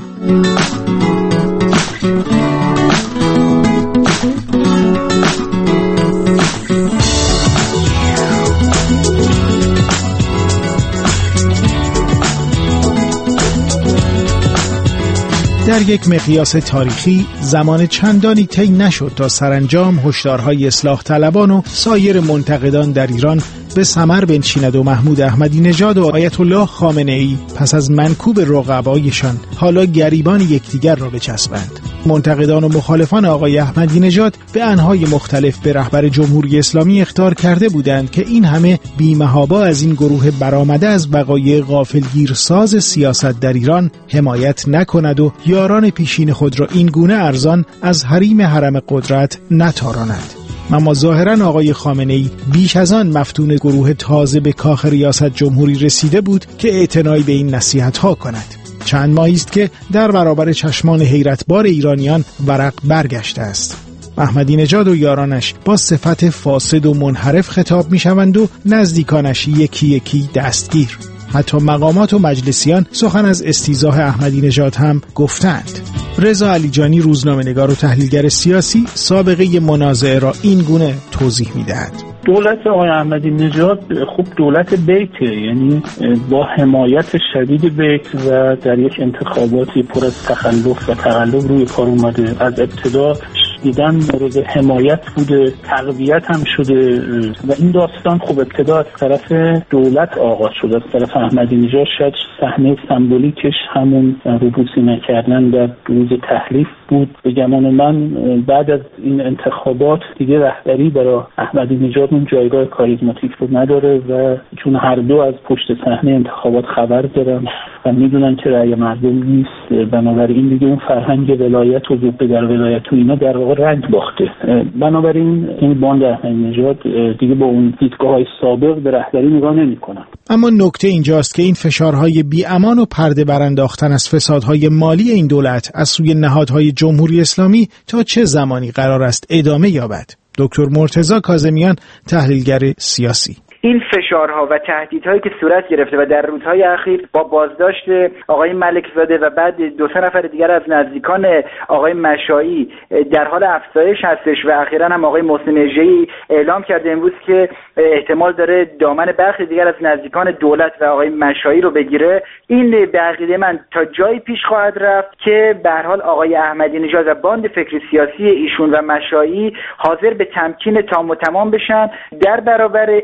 در یک مقیاس تاریخی زمان چندانی طی نشد تا سرانجام هشدارهای اصلاح طلبان و سایر منتقدان در ایران به ثمر بنشیند و محمود احمدی نژاد و آیت الله خامنه ای پس از منکوب رقبایشان حالا گریبان یکدیگر را بچسبند. منتقدان و مخالفان آقای احمدی نژاد به انهای مختلف به رهبر جمهوری اسلامی اخطار کرده بودند که این همه بی‌محابا از این گروه برآمده از وقایع غافلگیرساز سیاست در ایران حمایت نکند و یاران پیشین خود را این گونه ارزان از حریم حرم قدرت نتاراند. اما ظاهراً آقای خامنه‌ای بیش از آن مفتون گروه تازه به کاخ ریاست جمهوری رسیده بود که اعتنایی به این نصیحت‌ها کند. چند ماهی است که در برابر چشمان حیرتبار ایرانیان ورق برگشته است. احمدی نژاد و یارانش با صفت فاسد و منحرف خطاب می‌شوند و نزدیکانش یکی یکی دستگیر. حتی مقامات و مجلسیان سخن از استیضاح احمدی نژاد هم گفتند. رضا علیجانی روزنامه‌نگار و تحلیلگر سیاسی سابقه منازعه را این گونه توضیح می‌دهد. دولت آقای احمدی نژاد خب دولت بیته، یعنی با حمایت شدید بیت و در یک انتخاباتی پر از تخلف و تقلب روی کار اومده. از ابتدا دیدن مورد حمایت بوده، تقویت هم شده و این داستان خب ابتدا از طرف دولت آغاز شد، از طرف احمدی نژاد. شاید صحنه سمبولیکش همون روبوسی نکردن در روز تحلیف بود. به گمان من بعد از این انتخابات دیگه رهبری برای احمدی نژاد اون جایگاه کاریزماتیک رو نداره و چون هر دو از پشت صحنه انتخابات خبر دارن و میدونن که رأی مردم نیست، بنابراین دیگه اون فرهنگ ولایت و ذوق در ولایت و اینا در واقع رنگ باخته. بنابراین این باند احمدی نژاد دیگه با اون دیدگاه‌های سابق به رهبری نگاه نمی‌کنن. اما نکته اینجاست که این فشارهای بی‌امان و پرده برانداختن از فسادهای مالی این دولت از سوی نهادهای جمهوری اسلامی تا چه زمانی قرار است ادامه یابد؟ دکتر مرتضی کاظمیان، تحلیلگر سیاسی: این فشارها و تهدیدهایی که صورت گرفته و در روزهای اخیر با بازداشت آقای ملکزاده و بعد دو سه نفر دیگر از نزدیکان آقای مشایی در حال افزایش هستش و اخیراً هم آقای محسن ژی اعلام کرده امروز که احتمال داره دامن برخی دیگر از نزدیکان دولت و آقای مشایی رو بگیره. این به عقیده من تا جایی پیش خواهد رفت که به هر حال آقای احمدی نژاد و باند فکر سیاسی ایشون و مشایی حاضر به تمکین تام و تمام بشن در برابر اراده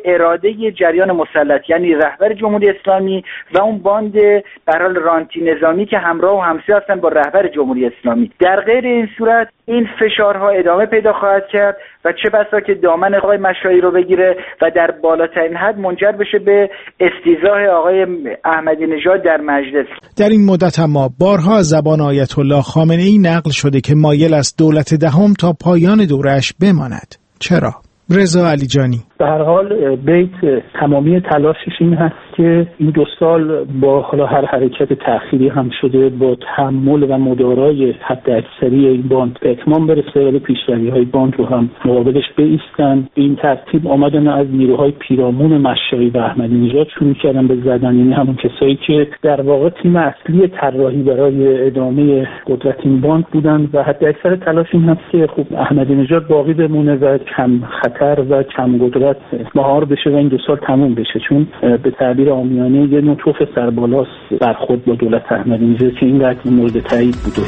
ساده جریان مسلط یعنی رهبر جمهوری اسلامی و اون باند به هر حال رانتی نظامی که همراه و همسو هستن با رهبر جمهوری اسلامی. در غیر این صورت این فشارها ادامه پیدا خواهد کرد و چه بسا که دامن آقای مشایی رو بگیره و در بالاترین حد منجر بشه به استیضاح آقای احمدی نژاد در مجلس. در این مدت اما بارها از زبان آیت الله خامنه ای نقل شده که مایل است دولت دهم تا پایان دورش بماند. چرا؟ رضا علیجانی: به هر حال بیت تمامی تلاشش این هست که این دو سال با حالا هر حرکت تأخیری هم شده با تحمل و مدارای حد اکثری این باند به اتمام برسه، ولی پیشروی های باند رو هم مقابلش بایستن. این ترتیب آمدن از نیروهای پیرامون مشایی و احمدی نژاد شروع کردن به زدن، یعنی همون کسایی که در واقع تیم اصلی طراحی برای ادامه قدرت این باند بودن و حد اکثر تلاش این هست که خب احمدی نژاد باقی بمونه و کم خطر و کم قدرت مهار بشه و این دو سال تموم بشه، چون به تعبیر عامیانه یه نوع توف سربالاست برخورد با دولت احمدی نژاد که این قضیه مورد تایید بوده.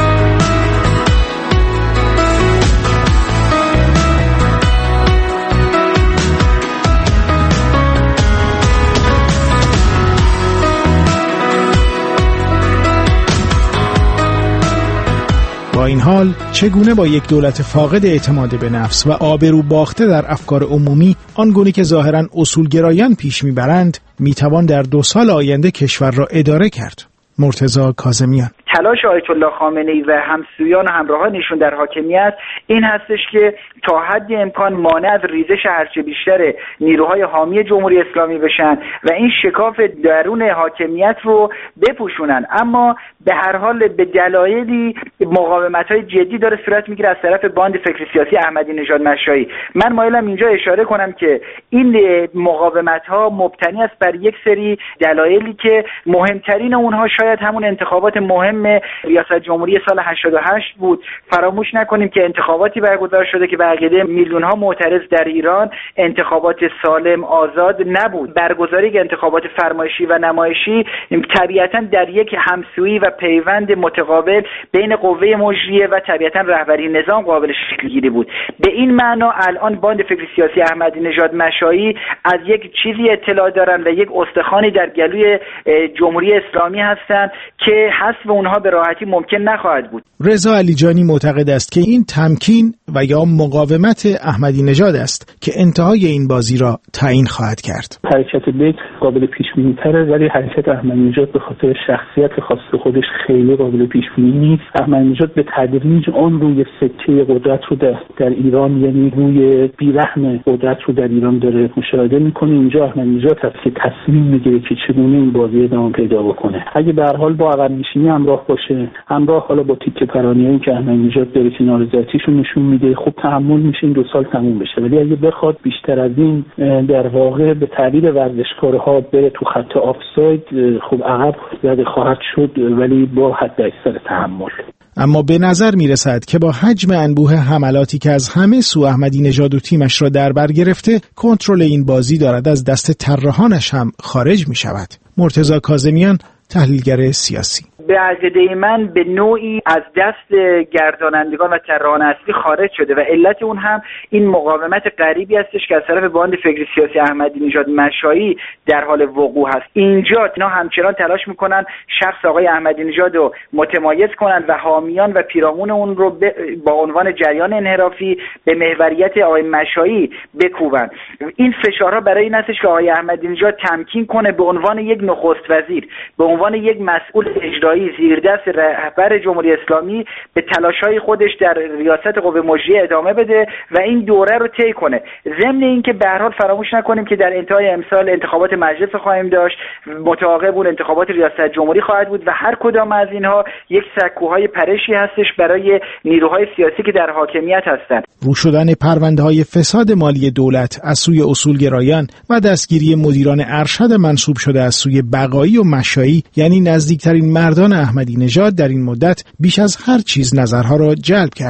با این حال چگونه با یک دولت فاقد اعتماد به نفس و آبرو باخته در افکار عمومی آنگونه که ظاهراً اصولگرایان پیش میبرند میتوان در دو سال آینده کشور را اداره کرد؟ مرتضی کاظمیان: تلاش آیت الله خامنه‌ای و همسویان و همراهانشون در حاکمیت این هستش که تا حد امکان مانع از ریزش هرچه بیشتر نیروهای حامی جمهوری اسلامی بشن و این شکاف درون حاکمیت رو بپوشونن، اما به هر حال به دلایلی مقاومت‌های جدی داره صورت میگیره از طرف باند فکر سیاسی احمدی نژاد مشایی. من مایلم اینجا اشاره کنم که این مقاومت‌ها مبتنی است بر یک سری دلایلی که مهمترین اونها شاید همون انتخابات مهم ریاست جمهوری سال هشتاد و هشت بود. فراموش نکنیم که انتخاباتی برگزار شده که به عقیده میلیون‌ها معترض در ایران انتخابات سالم آزاد نبود. برگزاری انتخابات فرمایشی و نمایشی طبیعتاً در یک همسویی و پیوند متقابل بین قوه مجریه و طبیعتاً رهبری نظام قابل شکل‌گیری بود. به این معنا الان باند فکر سیاسی احمدی نژاد مشایی از یک چیزی اطلاع دارن و یک استخوانی در گلوی جمهوری اسلامی هستند که حذف اونها به راحتی ممکن نخواهد بود. رضا علیجانی معتقد است که این تمکین و یا مقاومت احمدی نژاد است که انتهای این بازی را تعیین خواهد کرد. حرکت بیت قابل پیش بینی تره، ولی حرکت احمدی نژاد به خاطر شخصیت خاص خودش خیلی قابل پیش بینی نیست. احمدی نژاد به تدریج آن روی سکه قدرت رو در, در ایران، یعنی روی بیرحم قدرت رو در ایران داره مشاهده میکنه. اینجا احمدی نژاد هست که تصمیم میگیره که چگونه این بازی ادامه پیدا بکنه. اگه به هر حال با عقب نشینی همراه باشه، همراه حالا با تیکه پرانیایی که احمدی نژاد داره که نارضایتیشو نشون میده، خب تحمل میشه این دو سال تموم بشه. ولی اگه بخواد بیشتر از این در واقع به تعبیر ورزشکارها بره تو خط آفساید، خب عقب زده خواهد شد، ولی با حد اکثر تحمل. اما به نظر میرسد که با حجم انبوه حملاتی که از همه سو احمدی نژاد و تیمش را در بر گرفته، کنترل این بازی دارد از دست طراحانش هم خارج می شود. مرتضی کاظمیان، تحلیلگر سیاسی: به عقیده من به نوعی از دست گردانندگان و طراحان اصلی خارج شده و علت اون هم این مقاومت غریبی هستش که از طرف باند فکر سیاسی احمدی نژاد مشایی در حال وقوع هست. اینجا اینا همچنان تلاش میکنن شخص آقای احمدی نژاد رو متمایز کنن و حامیان و پیرامون اون رو با عنوان جریان انحرافی به محوریت آقای مشایی بکوبن. این فشارها برای این هستش که آقای احمدی نژاد تمکین کنه به عنوان یک نخست وزیر، به عنوان یک مسئول اجرایی زیر دست رهبر جمهوری اسلامی به تلاش‌های خودش در ریاست قوه مجریه ادامه بده و این دوره رو طی کنه. ضمن اینکه به هر حال فراموش نکنیم که در انتهای امسال انتخابات مجلس خواهیم داشت، متعاقب اون انتخابات ریاست جمهوری خواهد بود و هر کدام از اینها یک سکوهای پرشی هستش برای نیروهای سیاسی که در حاکمیت هستند. رو شدن پرونده‌های فساد مالی دولت از سوی اصولگرایان و دستگیری مدیران ارشد منصوب شده از سوی بقایی و مشایی، یعنی نزدیکترین مردان احمدی نژاد، در این مدت بیش از هر چیز نظرها را جلب کرده.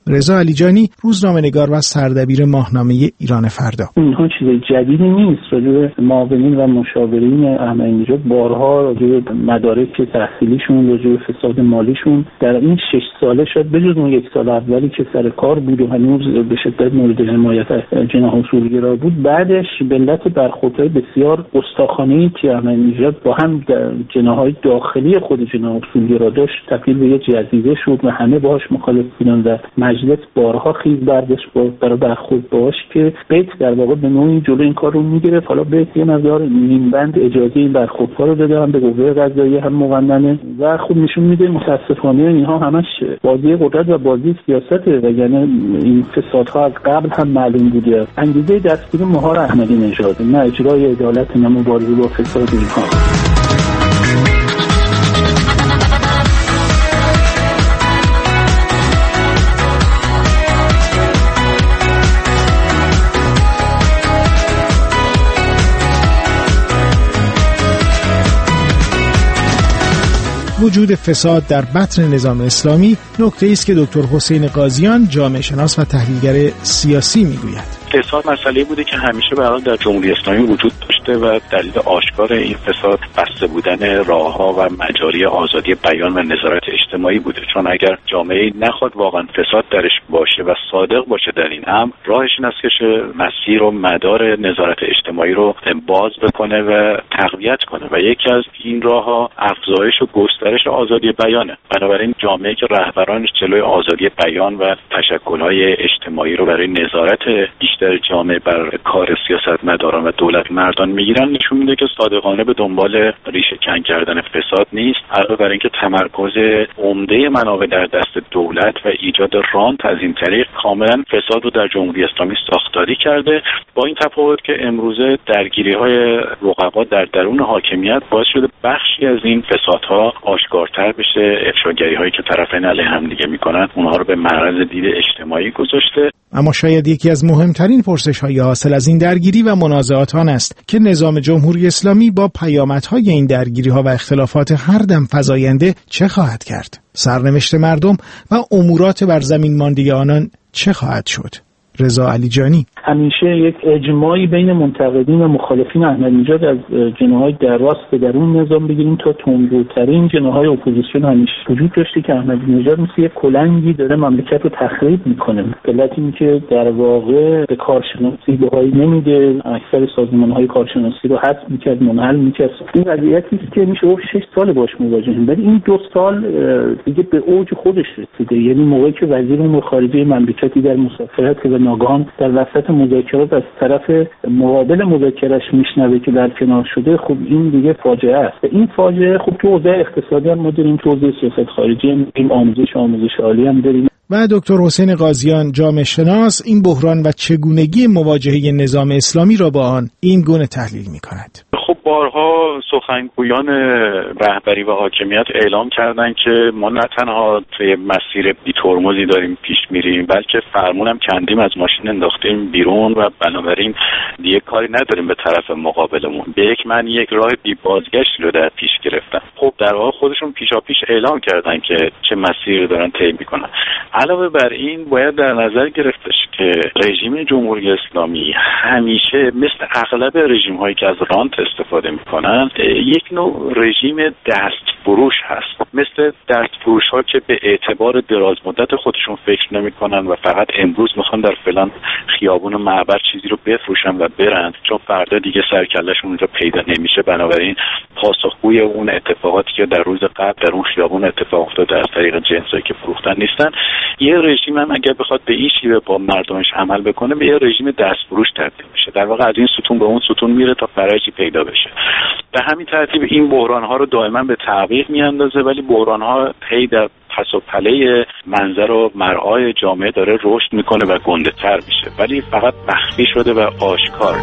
رضا علیجانی، روزنامه‌نگار و سردبیر ماهنامه ایران فردا: اینها چیز جدیدی نیست. راجع به معاونین و مشاورین احمدی نژاد بارها راجع به مدارک تحصیلیشون، راجع به فساد مالیشون در این شش ساله شد بجز اون یک سال اولی که سر کار بود و هنوز به شدت مورد حمایت جناح اصولگرا بود، بعدش به علت برخوردهای بسیار گستاخانه‌ای که احمدی نژاد با هم جناح‌های داخلی خود جناح اصولگرا داشت تبدیل به یک جزیره شد و همه باهاش مخالف بودن و مجلس بارها خیز برداشت برای برخورد باهاش که بیت در واقع به نوعی جلو این کار رو میگرفت. حالا بیت یه مقدار نیمبند اجازه این برخوردها رو دادن به قوه قضاییه هم مقننه و خوب نشون میده متاسفانه اینها همش بازی قدرت و بازی سیاسته و یعنی این فسادها از قبل هم معلوم بوده. انگیزه دستگیری مهار احمدی نژاد نه اجرای عدالت نه مبارزه با فساد اینها. وجود فساد در بطن نظام اسلامی نکته‌ای است که دکتر حسین قاضیان، جامعه شناس و تحلیلگر سیاسی میگوید. فساد مسئله بوده که همیشه به حال در جمهوری اسلامی وجود داشته و دلیل آشکار این فساد بسته بودن راهها و مجاری آزادی بیان و نظارت اجتماعی بوده. چون اگر جامعه نخواد واقعا فساد درش باشه و صادق باشه در این امر، راهش این است که مسیر و مدار نظارت اجتماعی رو باز بکنه و تقویت کنه و یکی از این راهها افزایش و گسترش آزادی بیانه. بنابراین جامعه که رهبرانش جلوی آزادی بیان و تشکل‌های اجتماعی رو برای نظارت بیشتر جامعه بر کار سیاستمداران و دولت مردان میگیرن، نشون میده که صادقانه به دنبال ریشه کن کردن فساد نیست، علاوه بر اینکه تمرکز عمده منابع در دست دولت و ایجاد رانت از این طریق کاملا فساد رو در جمهوری اسلامی ساختاری کرده. با این تفاوت که امروزه درگیری‌های رقبا در درون حاکمیت باعث شده بخشی از این فسادها آشکارتر بشه، افشاگری‌هایی که طرفین علیه هم دیگه میکنن اونها رو به معرض دید اجتماعی گذاشته. اما شاید یکی از مهمترین پرسش‌های حاصل از این درگیری و منازعات آن است که نظام جمهوری اسلامی با پیامدهای این درگیری‌ها و اختلافات هر دم فزاینده چه خواهد کرد؟ سرنوشت مردم و امورات بر زمین مانده آنان چه خواهد شد؟ رضا علیجانی: همیشه یک اجماعی بین منتقدین و مخالفین احمدی نژاد از جناح‌های در راست در اون نظام بگیریم تا تندروترین جناح‌های اپوزیسیون همیشه وجود داشته که احمدی نژاد مثل یک کلنگی داره مملکت رو تخریب میکنه. علت این که در واقع به کارشناسی بهایی نمیده، اکثر سازمان‌های کارشناسی رو حذف میکرد، منحل میکرد. این وضعیتی است که میشه گفت شش سال باش مواجهیم، ولی این دو سال دیگه به اوج خودش رسیده. یعنی موقعی که وزیر امور خارجه مملکتی در مسافرت و ناگهان در وسط مذاکرات از طرف مقابل مذاکرهش میشنوه که برکنار شده، خب این دیگه فاجعه است. این فاجعه خب تو حوزه اقتصادی هم ما داریم، تو حوزه سیاست خارجی هم داریم، آموزش آموزش عالی هم داریم. و دکتر حسین قاضیان، جامعه شناس، این بحران و چگونگی مواجهه نظام اسلامی را با آن این گونه تحلیل می‌کند. خب بارها سخنگویان رهبری و حاکمیت اعلام کردن که ما نه تنها توی مسیر بی ترمزی داریم پیش میریم، بلکه فرمون هم کندیم، از ماشین انداختیم بیرون و بنابراین دیگه کاری نداریم به طرف مقابلمون. به یک معنی یک راه بی بازگشتی رو در پیش گرفتن. خب در واقع خودشون پیشاپیش اعلام کردن که چه مسیری دارن طی میکنن. علاوه بر این باید در نظر گرفت که رژیم جمهوری اسلامی همیشه مثل اغلب رژیم هایی که از رانت استفاده میکنن یک نوع رژیم دست فروش هست، مثل دست فروش ها که به اعتبار دراز مدت خودشون فکر نمیکنن و فقط امروز میخوان در فلان خیابون و معبر چیزی رو بفروشن و برن، چون فردا دیگه سرکلهشون اونجا پیدا نمیشه، بنابراین پاسخگوی اون اتفاقاتی که در روز قبل در اون خیابون اتفاق افتاده از طریق جنسایی که فروختن نیستن. یه رژیم هم اگر بخواد به این شیوه با مردمش عمل بکنه به یه رژیم دستفروش تبدیل میشه، در واقع از این ستون به اون ستون میره تا فرجی پیدا بشه. به همین ترتیب این بحران ها رو دائما به تعویق میاندازه، ولی بحران ها پی در پس و پله منظر و مرعای جامعه داره رشد میکنه و گنده تر میشه، ولی فقط مخفی شده و آشکار.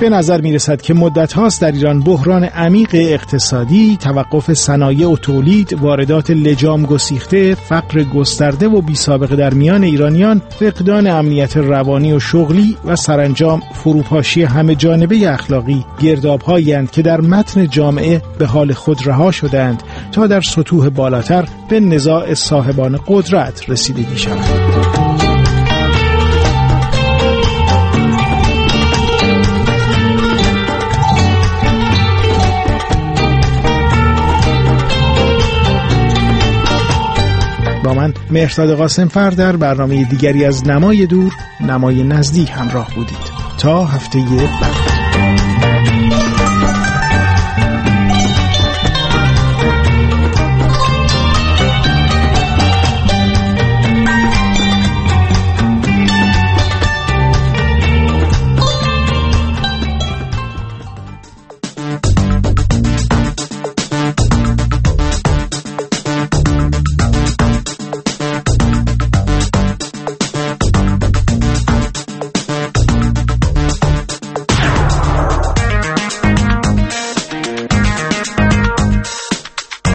به نظر می رسد که مدت هاست در ایران بحران عمیق اقتصادی، توقف صنایع و تولید، واردات لجام گسیخته، فقر گسترده و بی سابقه در میان ایرانیان، فقدان امنیت روانی و شغلی و سرانجام فروپاشی همه جانبه اخلاقی گرداب‌هایی اند که در متن جامعه به حال خود رها شدند تا در سطوح بالاتر به نزاع صاحبان قدرت رسیدگی شود. با من مهرداد قاسمفر در برنامه دیگری از نمای دور نمای نزدیک همراه بودید. تا هفته بعد.